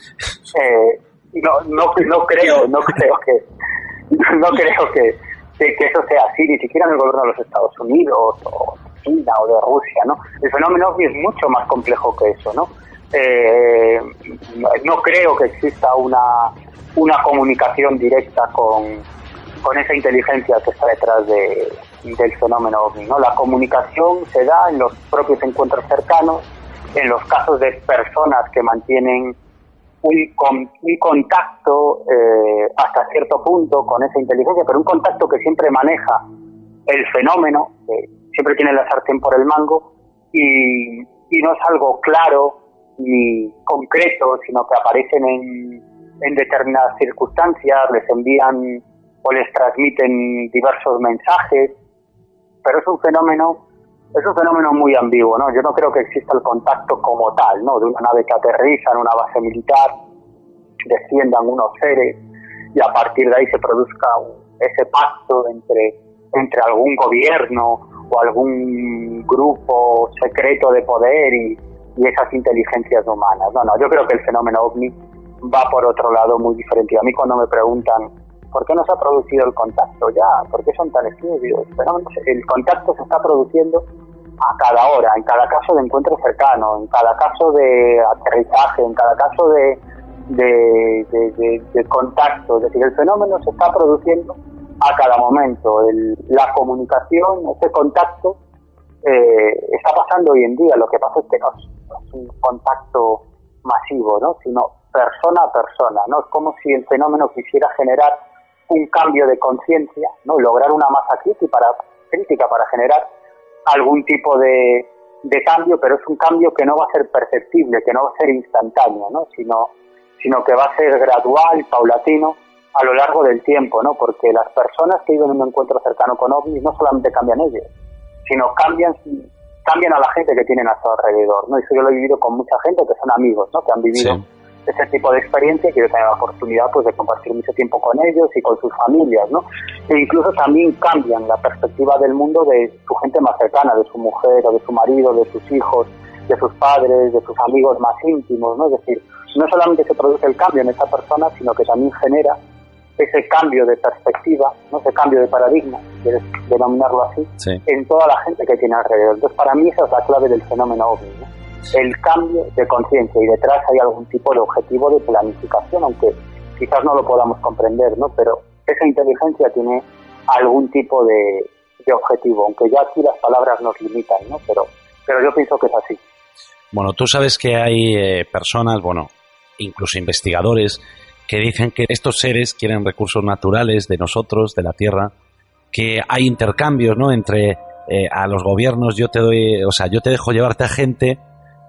eh, no no no creo, no creo que no creo que, que, que eso sea así, ni siquiera en el gobierno de los Estados Unidos o China o de Rusia, ¿no? El fenómeno ovni es mucho más complejo que eso, ¿no? Eh, no creo que exista una una comunicación directa con, con esa inteligencia que está detrás de, del fenómeno ovni, ¿no? La comunicación se da en los propios encuentros cercanos, en los casos de personas que mantienen un, con, un contacto eh, hasta cierto punto con esa inteligencia, pero un contacto que siempre maneja el fenómeno, eh, siempre tiene la sartén por el mango y, y no es algo claro ni concreto, sino que aparecen en, en determinadas circunstancias, les envían o les transmiten diversos mensajes, pero es un fenómeno es un fenómeno muy ambiguo, ¿no? Yo no creo que exista el contacto como tal, ¿no? De una nave que aterriza en una base militar, desciendan unos seres y a partir de ahí se produzca ese pacto entre entre algún gobierno o algún grupo secreto de poder y, y esas inteligencias humanas. No, no, yo creo que el fenómeno ovni va por otro lado muy diferente. A mí cuando me preguntan ¿por qué no se ha producido el contacto ya? ¿Por qué son tan exclusivos? El contacto se está produciendo a cada hora, en cada caso de encuentro cercano, en cada caso de aterrizaje, en cada caso de, de, de, de, de contacto. Es decir, el fenómeno se está produciendo a cada momento. El, la comunicación, ese contacto, eh, está pasando hoy en día. Lo que pasa es que no es, no es un contacto masivo, ¿no? Sino persona a persona, ¿no? Es como si el fenómeno quisiera generar un cambio de conciencia, ¿no? Lograr una masa crítica para, crítica para generar algún tipo de, de cambio, pero es un cambio que no va a ser perceptible, que no va a ser instantáneo, ¿no? Sino, sino que va a ser gradual, paulatino, a lo largo del tiempo, ¿no? Porque las personas que viven en un encuentro cercano con ovnis no solamente cambian ellos, sino cambian cambian a la gente que tienen a su alrededor, ¿no? Y eso yo lo he vivido con mucha gente que son amigos, ¿no? Que han vivido sí. ese tipo de experiencia, que yo tengo la oportunidad pues de compartir mucho tiempo con ellos y con sus familias, ¿no? E incluso también cambian la perspectiva del mundo de su gente más cercana, de su mujer o de su marido, de sus hijos, de sus padres, de sus amigos más íntimos, ¿no? Es decir, no solamente se produce el cambio en esa persona, sino que también genera ese cambio de perspectiva, ¿no? Ese cambio de paradigma, de denominarlo así, sí. en toda la gente que tiene alrededor. Entonces, para mí esa es la clave del fenómeno ovni, ¿no? El cambio de conciencia, y detrás hay algún tipo de objetivo de planificación, aunque quizás no lo podamos comprender, ¿no? Pero esa inteligencia tiene algún tipo de, de objetivo, aunque ya aquí las palabras nos limitan, ¿no? Pero, pero yo pienso que es así. Bueno, tú sabes que hay eh, personas, bueno, incluso investigadores, que dicen que estos seres quieren recursos naturales de nosotros, de la Tierra, que hay intercambios, ¿no? Entre eh, a los gobiernos, yo te doy, o sea, yo te dejo llevarte a gente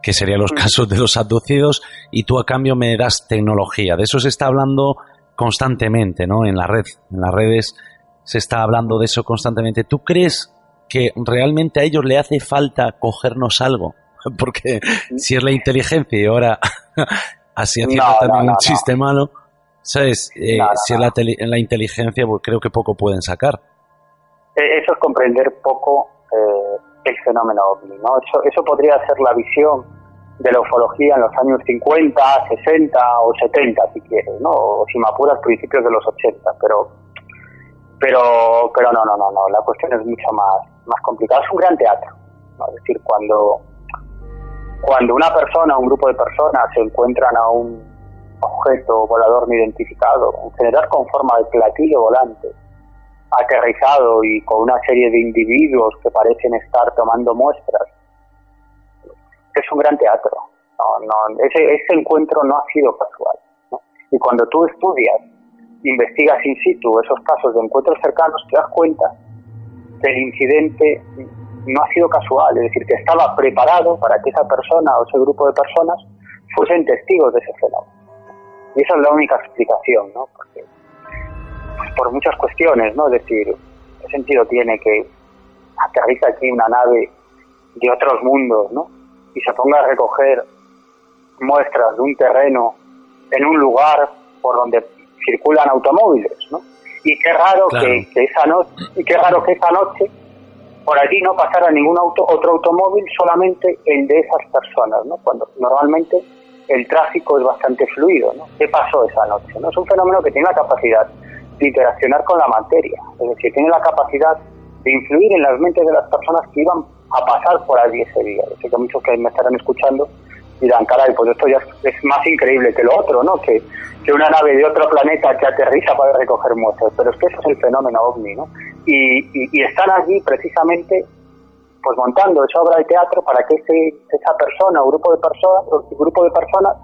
que serían los casos de los abducidos, y tú a cambio me das tecnología. De eso se está hablando constantemente, ¿no? En la red, en las redes se está hablando de eso constantemente. ¿Tú crees que realmente a ellos le hace falta cogernos algo? Porque si es la inteligencia y ahora así haciendo no, también no, no, un chiste no. malo, ¿sabes? Eh, no, no, si es la, tele, la inteligencia, pues creo que poco pueden sacar. Eso es comprender poco eh, el fenómeno ovni, ¿no? Eso, eso podría ser la visión de la ufología en los años cincuenta, sesenta o setenta, si quieres, ¿no? O si me apuras, principios de los ochenta, pero pero pero no, no, no, no, la cuestión es mucho más, más complicada. Es un gran teatro, ¿no? Es decir, cuando cuando una persona, un grupo de personas se encuentran a un objeto volador no identificado, en general con forma de platillo volante, aterrizado y con una serie de individuos que parecen estar tomando muestras, es un gran teatro. No, no, ese, ese encuentro no ha sido casual, ¿no? Y cuando tú estudias, investigas in situ esos casos de encuentros cercanos, te das cuenta que el incidente no ha sido casual, es decir, que estaba preparado para que esa persona o ese grupo de personas fuesen testigos de ese fenómeno. Y esa es la única explicación, ¿no? Porque, pues, por muchas cuestiones, ¿no? Es decir, ¿qué sentido tiene que aterriza aquí una nave de otros mundos, ¿no? Y se ponga a recoger muestras de un terreno en un lugar por donde circulan automóviles, ¿no? Y qué raro claro. que, que esa noche, y qué raro que esa noche por allí no pasara ningún auto, otro automóvil, solamente el de esas personas, ¿no? Cuando normalmente el tráfico es bastante fluido, ¿no? ¿Qué pasó esa noche, no? Es un fenómeno que tiene la capacidad de interaccionar con la materia, es decir, tiene la capacidad de influir en las mentes de las personas que iban a pasar por allí ese día. Sé que muchos que me estarán escuchando dirán, caray, pues esto ya es, es más increíble que lo otro, ¿no? Que, que una nave de otro planeta que aterriza para recoger muestras. Pero es que eso es el fenómeno ovni, ¿no? Y, y, y están allí precisamente pues montando esa obra de teatro para que ese, esa persona o grupo de personas, grupo de personas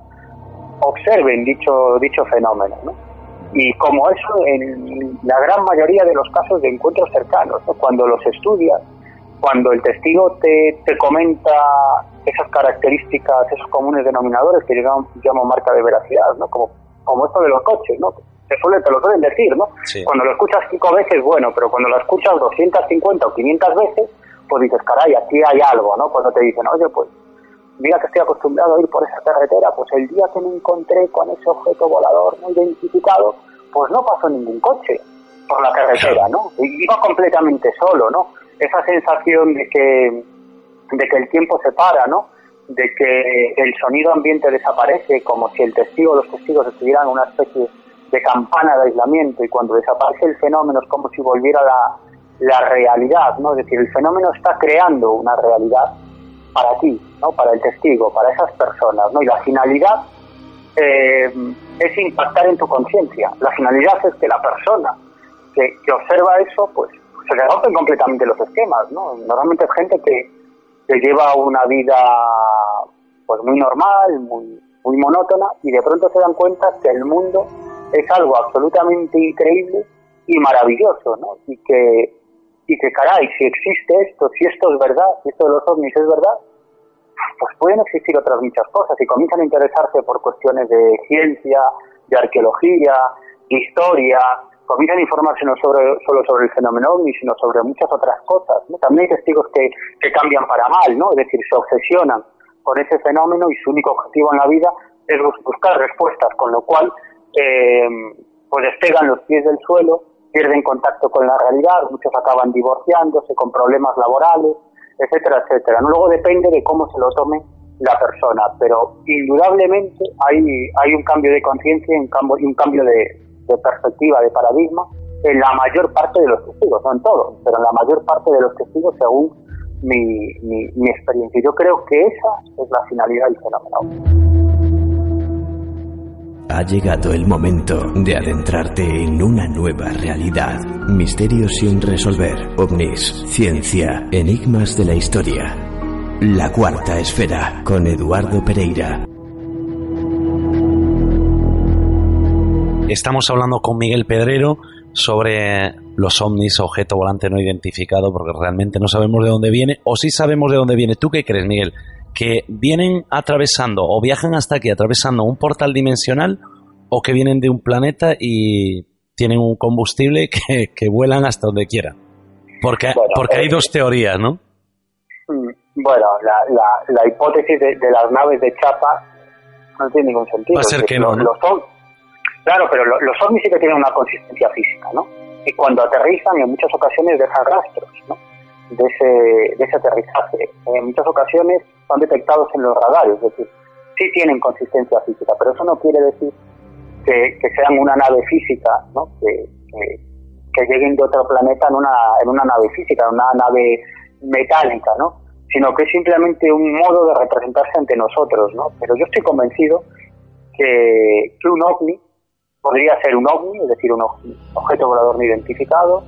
observen dicho, dicho fenómeno, ¿no? Y como eso en la gran mayoría de los casos de encuentros cercanos, ¿no? Cuando los estudias, cuando el testigo te, te comenta esas características, esos comunes denominadores que yo llamo marca de veracidad, ¿no? Como, como esto de los coches, ¿no? Te, suele, te lo suelen decir, ¿no? Sí. Cuando lo escuchas cinco veces, bueno, pero cuando lo escuchas doscientas cincuenta o quinientas veces, pues dices, caray, aquí hay algo, ¿no? Cuando te dicen, oye, pues mira que estoy acostumbrado a ir por esa carretera, pues el día que me encontré con ese objeto volador no identificado, pues no pasó ningún coche por la carretera, ¿no? Iba completamente solo, ¿no? Esa sensación de que de que el tiempo se para, ¿no? De que el sonido ambiente desaparece, como si el testigo, los testigos estuvieran en una especie de campana de aislamiento, y cuando desaparece el fenómeno es como si volviera la, la realidad, ¿no? Es decir, el fenómeno está creando una realidad para ti, ¿no? Para el testigo, para esas personas, ¿no? Y la finalidad eh, es impactar en tu conciencia. La finalidad es que la persona que, que observa eso, pues se le rompen completamente los esquemas, ¿no? Normalmente es gente que, que lleva una vida pues muy normal, muy, muy monótona, y de pronto se dan cuenta que el mundo es algo absolutamente increíble y maravilloso, ¿no? Y que, y que caray, si existe esto, si esto es verdad, si esto de los ovnis es verdad, pues pueden existir otras muchas cosas, y comienzan a interesarse por cuestiones de ciencia, de arqueología, de historia, comienzan a informarse no sobre, solo sobre el fenómeno ovni, sino sobre muchas otras cosas, ¿no? También hay testigos que, que cambian para mal, ¿no? Es decir, se obsesionan con ese fenómeno y su único objetivo en la vida es buscar respuestas, con lo cual eh, pues despegan los pies del suelo, pierden contacto con la realidad, muchos acaban divorciándose, con problemas laborales, etcétera, etcétera, ¿no? Luego depende de cómo se lo tome la persona, pero indudablemente hay, hay un cambio de conciencia y un cambio, un cambio de de perspectiva, de paradigma, en la mayor parte de los testigos, no en todos, pero en la mayor parte de los testigos según mi, mi, mi experiencia. Yo creo que esa es la finalidad del fenómeno. Ha llegado el momento de adentrarte en una nueva realidad. Misterios sin resolver, ovnis, ciencia, enigmas de la historia. La Cuarta Esfera, con Eduardo Pereira. Estamos hablando con Miguel Pedrero sobre los ovnis, objeto volante no identificado, porque realmente no sabemos de dónde viene, o sí sabemos de dónde viene. ¿Tú qué crees, Miguel? que vienen atravesando o viajan hasta aquí atravesando un portal dimensional o que vienen de un planeta y tienen un combustible que, que vuelan hasta donde quieran. Porque, bueno, porque eh, hay dos teorías, ¿no? Bueno, la, la, la hipótesis de, de las naves de chapa no tiene ningún sentido. Va a ser que no, ¿no? Los, los, claro, pero los, los ovnis sí que tienen una consistencia física, ¿no? Y cuando aterrizan en muchas ocasiones dejan rastros, ¿no? De ese, de ese aterrizaje. En muchas ocasiones son detectados en los radares, es decir, sí tienen consistencia física, pero eso no quiere decir que, que sean una nave física, ¿no? Que, que, que lleguen de otro planeta en una, en una nave física, en una nave metálica, ¿no? Sino que es simplemente un modo de representarse ante nosotros, ¿no? Pero yo estoy convencido que, que un ovni podría ser un ovni, es decir, un objeto volador no identificado,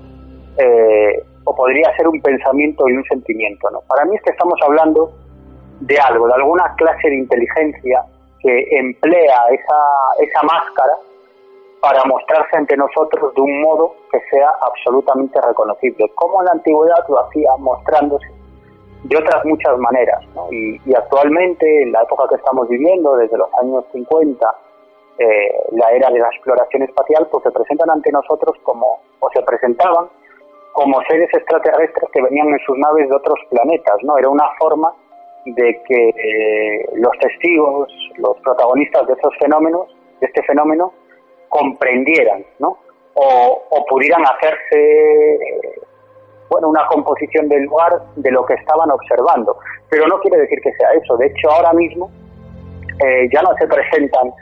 eh, o podría ser un pensamiento y un sentimiento, ¿no? Para mí es que estamos hablando de algo, de alguna clase de inteligencia que emplea esa, esa máscara para mostrarse ante nosotros de un modo que sea absolutamente reconocible, como en la antigüedad lo hacía mostrándose de otras muchas maneras, ¿no? Y, y actualmente, en la época que estamos viviendo, desde los años cincuenta, eh, la era de la exploración espacial, pues se presentan ante nosotros como, o se presentaban como seres extraterrestres que venían en sus naves de otros planetas, ¿no? Era una forma de que eh, los testigos, los protagonistas de esos fenómenos, de este fenómeno, comprendieran, ¿no? O, o pudieran hacerse, eh, bueno, una composición del lugar de lo que estaban observando. Pero no quiere decir que sea eso. De hecho, ahora mismo eh, ya no se presentan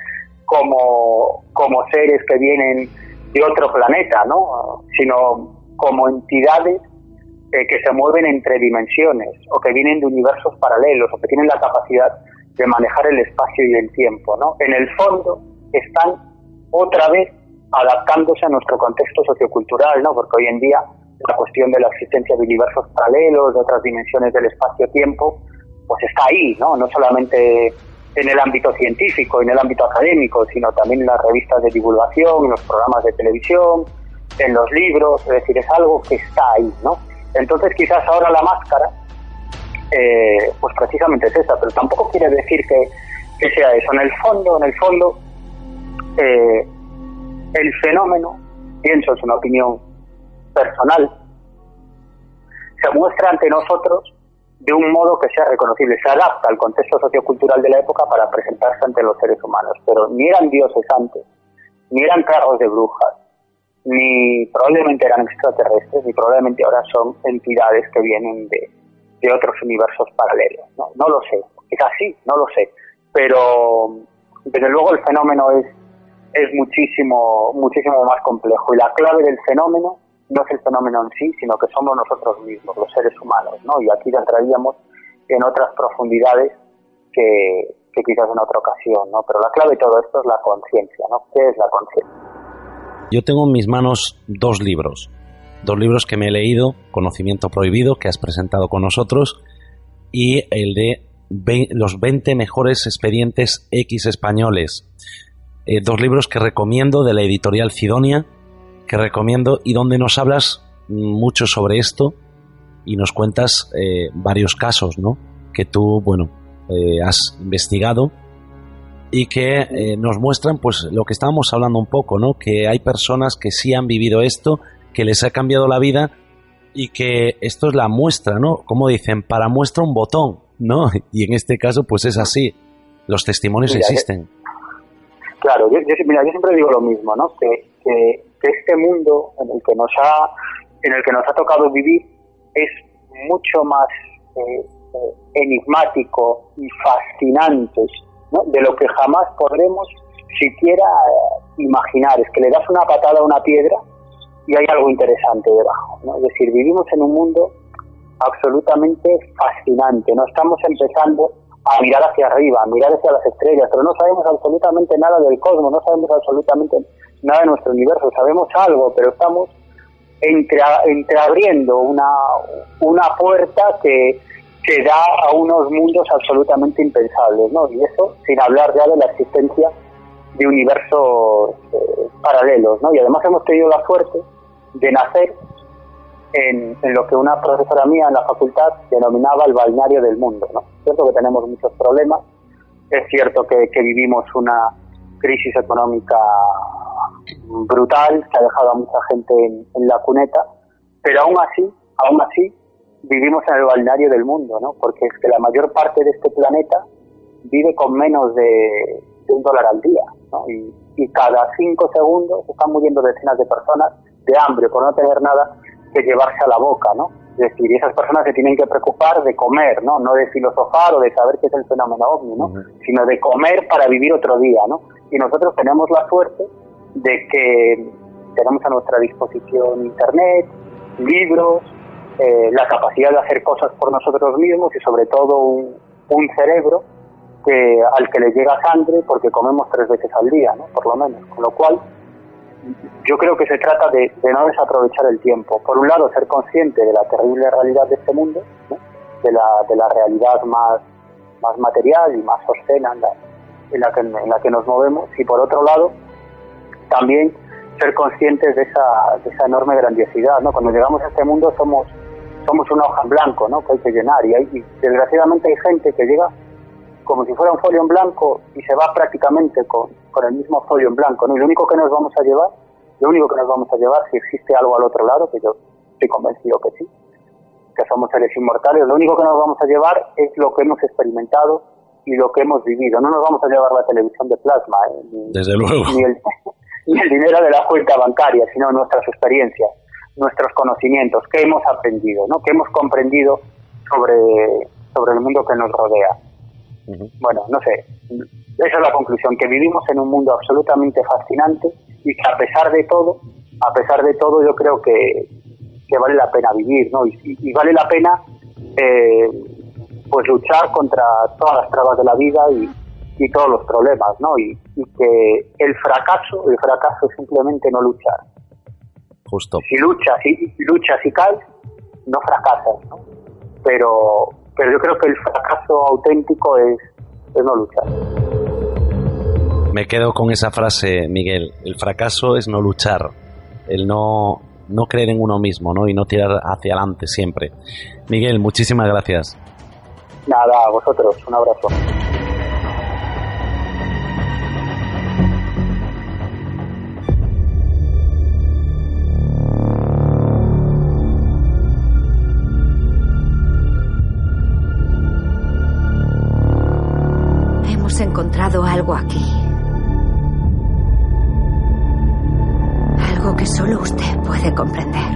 como, como seres que vienen de otro planeta, ¿no? Sino como entidades eh, que se mueven entre dimensiones, o que vienen de universos paralelos, o que tienen la capacidad de manejar el espacio y el tiempo, ¿no? En el fondo están otra vez adaptándose a nuestro contexto sociocultural, ¿no? Porque hoy en día la cuestión de la existencia de universos paralelos, de otras dimensiones del espacio-tiempo, pues está ahí, ¿no? No solamente en el ámbito científico, en el ámbito académico, sino también en las revistas de divulgación, en los programas de televisión, en los libros, es decir, es algo que está ahí, ¿no? Entonces quizás ahora la máscara, eh, pues precisamente es esa, pero tampoco quiere decir que, que sea eso. En el fondo, en el fondo, eh, el fenómeno, pienso, es una opinión personal, se muestra ante nosotros de un modo que sea reconocible, se adapta al contexto sociocultural de la época para presentarse ante los seres humanos, pero ni eran dioses antes, ni eran carros de brujas, ni probablemente eran extraterrestres, ni probablemente ahora son entidades que vienen de, de otros universos paralelos, ¿no? No lo sé, quizás sí, no lo sé, pero desde luego el fenómeno es, es muchísimo, muchísimo más complejo, y la clave del fenómeno no es el fenómeno en sí, sino que somos nosotros mismos, los seres humanos, ¿no? Y aquí ya entraríamos en otras profundidades que, que quizás en otra ocasión, ¿no? Pero la clave de todo esto es la conciencia, ¿no? ¿Qué es la conciencia? Yo tengo en mis manos dos libros, dos libros que me he leído, Conocimiento Prohibido, que has presentado con nosotros, y el de ve- los veinte mejores expedientes X españoles. Eh, dos libros que recomiendo, de la editorial Cidonia, que recomiendo, y donde nos hablas mucho sobre esto y nos cuentas eh, varios casos, ¿no? Que tú, bueno, eh, has investigado y que eh, nos muestran, pues, lo que estábamos hablando un poco, ¿no? Que hay personas que sí han vivido esto, que les ha cambiado la vida y que esto es la muestra, ¿no? Como dicen, para muestra un botón, ¿no? Y en este caso, pues es así. Los testimonios mira, existen. Eh, claro, yo, yo, mira, yo siempre digo lo mismo, ¿no? Que, que que este mundo en el que nos ha en el que nos ha tocado vivir es mucho más eh, eh, enigmático y fascinante, ¿no? De lo que jamás podremos siquiera eh, imaginar. Es que le das una patada a una piedra y hay algo interesante debajo, ¿no? Es decir, vivimos en un mundo absolutamente fascinante, no estamos empezando a mirar hacia arriba, a mirar hacia las estrellas, pero no sabemos absolutamente nada del cosmos, no sabemos absolutamente nada de nuestro universo, sabemos algo, pero estamos entre, entreabriendo una, una puerta que, que da a unos mundos absolutamente impensables, ¿no? Y eso sin hablar ya de la existencia de universos eh, paralelos, ¿no? Y además hemos tenido la suerte de nacer en, en lo que una profesora mía en la facultad denominaba el balneario del mundo, ¿no? Es cierto que tenemos muchos problemas, es cierto que, que vivimos una crisis económica brutal que ha dejado a mucha gente en, en la cuneta, pero aún así, aún así vivimos en el balneario del mundo, ¿no? Porque es que la mayor parte de este planeta vive con menos de, de un dólar al día, ¿no? Y, y cada cinco segundos están muriendo decenas de personas de hambre por no tener nada que llevarse a la boca, ¿no? Es decir, esas personas se tienen que preocupar de comer, ¿no? No de filosofar o de saber qué es el fenómeno ovni, ¿no? Uh-huh. Sino de comer para vivir otro día, ¿no? Y nosotros tenemos la suerte de que tenemos a nuestra disposición internet, libros, eh, la capacidad de hacer cosas por nosotros mismos y sobre todo un, un cerebro que al que le llega sangre porque comemos tres veces al día, ¿no? Por lo menos. Con lo cual, yo creo que se trata de, de no desaprovechar el tiempo. Por un lado, ser consciente de la terrible realidad de este mundo, ¿no? de la de la realidad más más material y más obscena en la, en la que en la que nos movemos, y por otro lado, también ser conscientes de esa de esa enorme grandiosidad, ¿no? Cuando llegamos a este mundo somos somos una hoja en blanco, ¿no? Que hay que llenar, y, hay, y desgraciadamente hay gente que llega como si fuera un folio en blanco y se va prácticamente con, con el mismo folio en blanco, ¿no? Y lo único que nos vamos a llevar, lo único que nos vamos a llevar, si existe algo al otro lado, que yo estoy convencido que sí, que somos seres inmortales, lo único que nos vamos a llevar es lo que hemos experimentado y lo que hemos vivido. No nos vamos a llevar la televisión de plasma, ¿eh? ni, Desde luego. Ni el, ni el dinero de la cuenta bancaria, sino nuestras experiencias, nuestros conocimientos, que hemos aprendido, ¿no? Que hemos comprendido sobre, sobre el mundo que nos rodea. Bueno, no sé, esa es la conclusión, que vivimos en un mundo absolutamente fascinante y que a pesar de todo, a pesar de todo yo creo que, que vale la pena vivir, ¿no? Y, y, y vale la pena eh, pues luchar contra todas las trabas de la vida y, y todos los problemas, ¿no? Y, y que el fracaso, el fracaso es simplemente no luchar. Justo. Si luchas y luchas y caes, no fracasas, ¿no? Pero pero yo creo que el fracaso auténtico es, es no luchar. Me quedo con esa frase, Miguel. El fracaso es no luchar, el no, no creer en uno mismo, ¿no? Y no tirar hacia adelante siempre. Miguel, muchísimas gracias. Nada, a vosotros, un abrazo. Hemos encontrado algo aquí. Algo que solo usted puede comprender.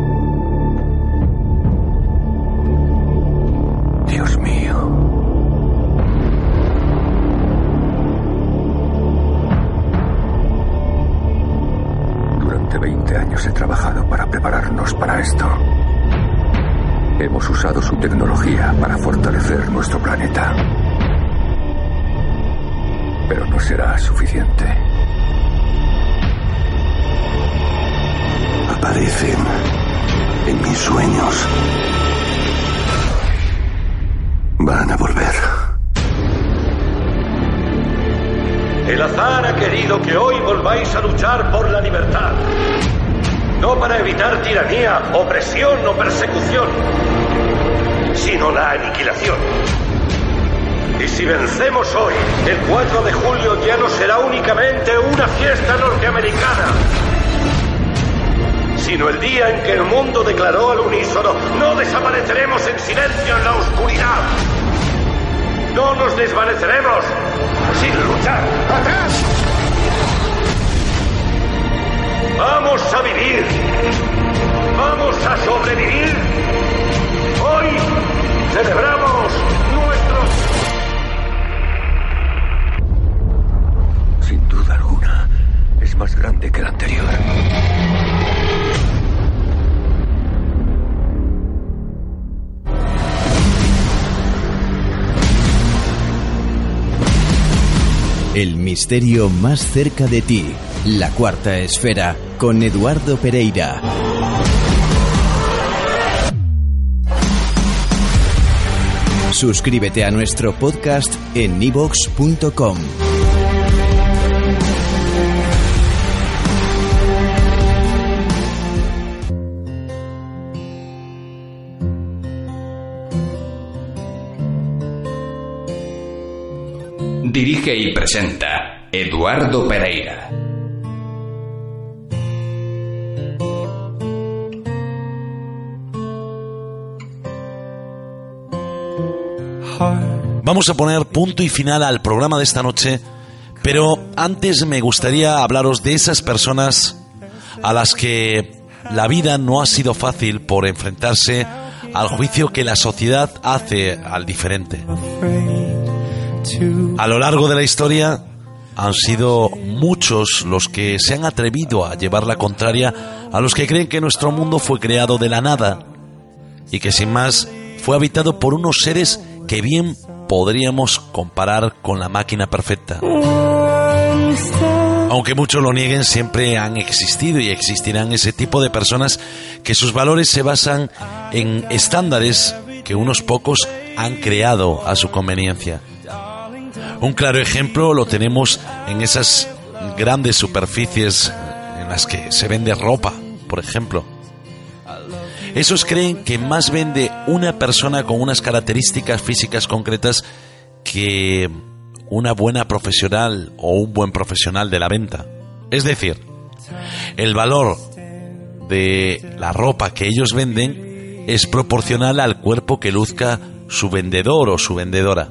Dios mío. Durante veinte años he trabajado para prepararnos para esto. Hemos usado su tecnología para fortalecer nuestro planeta. Pero no será suficiente. Aparecen en mis sueños. Van a volver. El azar ha querido que hoy volváis a luchar por la libertad. No para evitar tiranía, opresión o persecución, sino la aniquilación. Y si vencemos hoy, el cuatro de julio ya no será únicamente una fiesta norteamericana, sino el día en que el mundo declaró al unísono: no desapareceremos en silencio en la oscuridad. No nos desvaneceremos sin luchar. ¡Atrás! Vamos a vivir. Vamos a sobrevivir. Hoy celebramos nuestro... Sin duda alguna, es más grande que el anterior. El misterio más cerca de ti. La cuarta esfera, con Eduardo Pereira. Suscríbete a nuestro podcast en i vox punto com. Dirige y presenta Eduardo Pereira. Vamos a poner punto y final al programa de esta noche, pero antes me gustaría hablaros de esas personas a las que la vida no ha sido fácil por enfrentarse al juicio que la sociedad hace al diferente. A lo largo de la historia han sido muchos los que se han atrevido a llevar la contraria a los que creen que nuestro mundo fue creado de la nada y que sin más fue habitado por unos seres que bien podríamos comparar con la máquina perfecta. Aunque muchos lo nieguen, siempre han existido y existirán ese tipo de personas que sus valores se basan en estándares que unos pocos han creado a su conveniencia. Un claro ejemplo lo tenemos en esas grandes superficies en las que se vende ropa, por ejemplo. Esos creen que más vende una persona con unas características físicas concretas que una buena profesional o un buen profesional de la venta. Es decir, el valor de la ropa que ellos venden es proporcional al cuerpo que luzca su vendedor o su vendedora.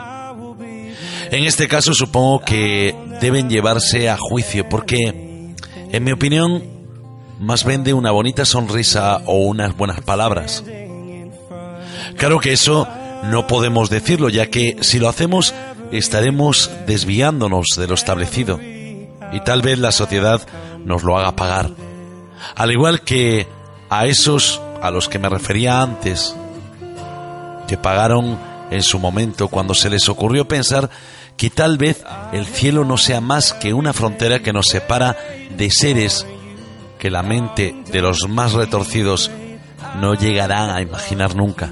En este caso supongo que deben llevarse a juicio porque, en mi opinión, más vende una bonita sonrisa o unas buenas palabras. Claro que eso no podemos decirlo, ya que si lo hacemos estaremos desviándonos de lo establecido y tal vez la sociedad nos lo haga pagar. Al igual que a esos a los que me refería antes, que pagaron en su momento cuando se les ocurrió pensar que tal vez el cielo no sea más que una frontera que nos separa de seres que la mente de los más retorcidos no llegarán a imaginar nunca.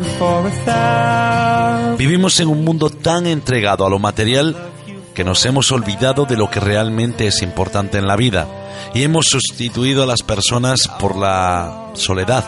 Vivimos en un mundo tan entregado a lo material que nos hemos olvidado de lo que realmente es importante en la vida y hemos sustituido a las personas por la soledad.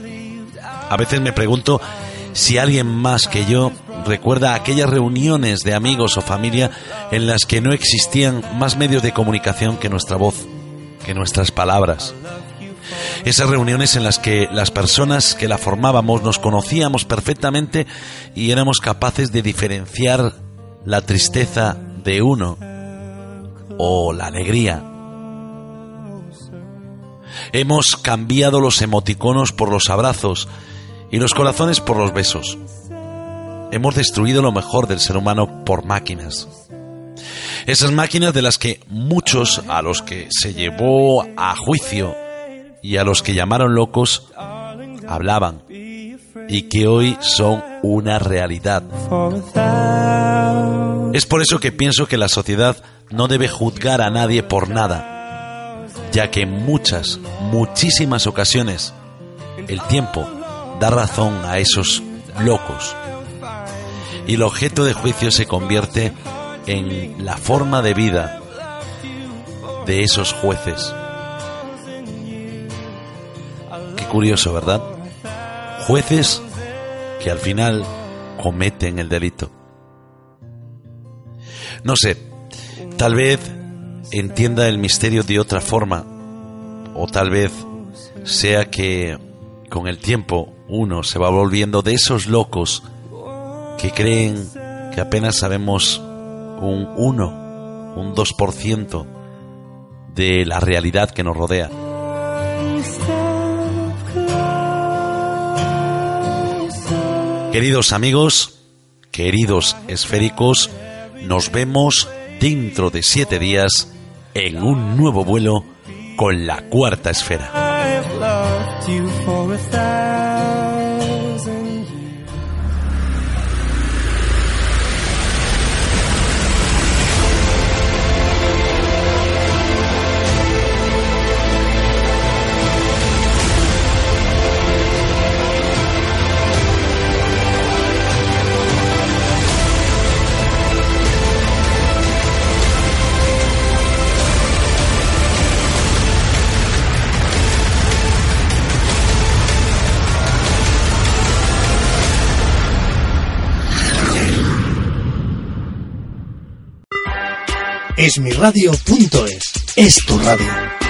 A veces me pregunto si alguien más que yo recuerda aquellas reuniones de amigos o familia en las que no existían más medios de comunicación que nuestra voz, que nuestras palabras. Esas reuniones en las que las personas que la formábamos nos conocíamos perfectamente y éramos capaces de diferenciar la tristeza de uno o la alegría. Hemos cambiado los emoticonos por los abrazos y los corazones por los besos. Hemos destruido lo mejor del ser humano por máquinas. Esas máquinas de las que muchos a los que se llevó a juicio y a los que llamaron locos hablaban y que hoy son una realidad. Es por eso que pienso que la sociedad no debe juzgar a nadie por nada, ya que en muchas, muchísimas ocasiones el tiempo da razón a esos locos y el objeto de juicio se convierte en la forma de vida de esos jueces. Qué curioso, ¿verdad? Jueces que al final cometen el delito. No sé, tal vez entienda el misterio de otra forma, o tal vez sea que con el tiempo uno se va volviendo de esos locos que creen que apenas sabemos un uno, un dos por ciento de la realidad que nos rodea. Queridos amigos, queridos esféricos, nos vemos dentro de siete días en un nuevo vuelo con la Cuarta Esfera. Esmiradio punto es. Es tu radio.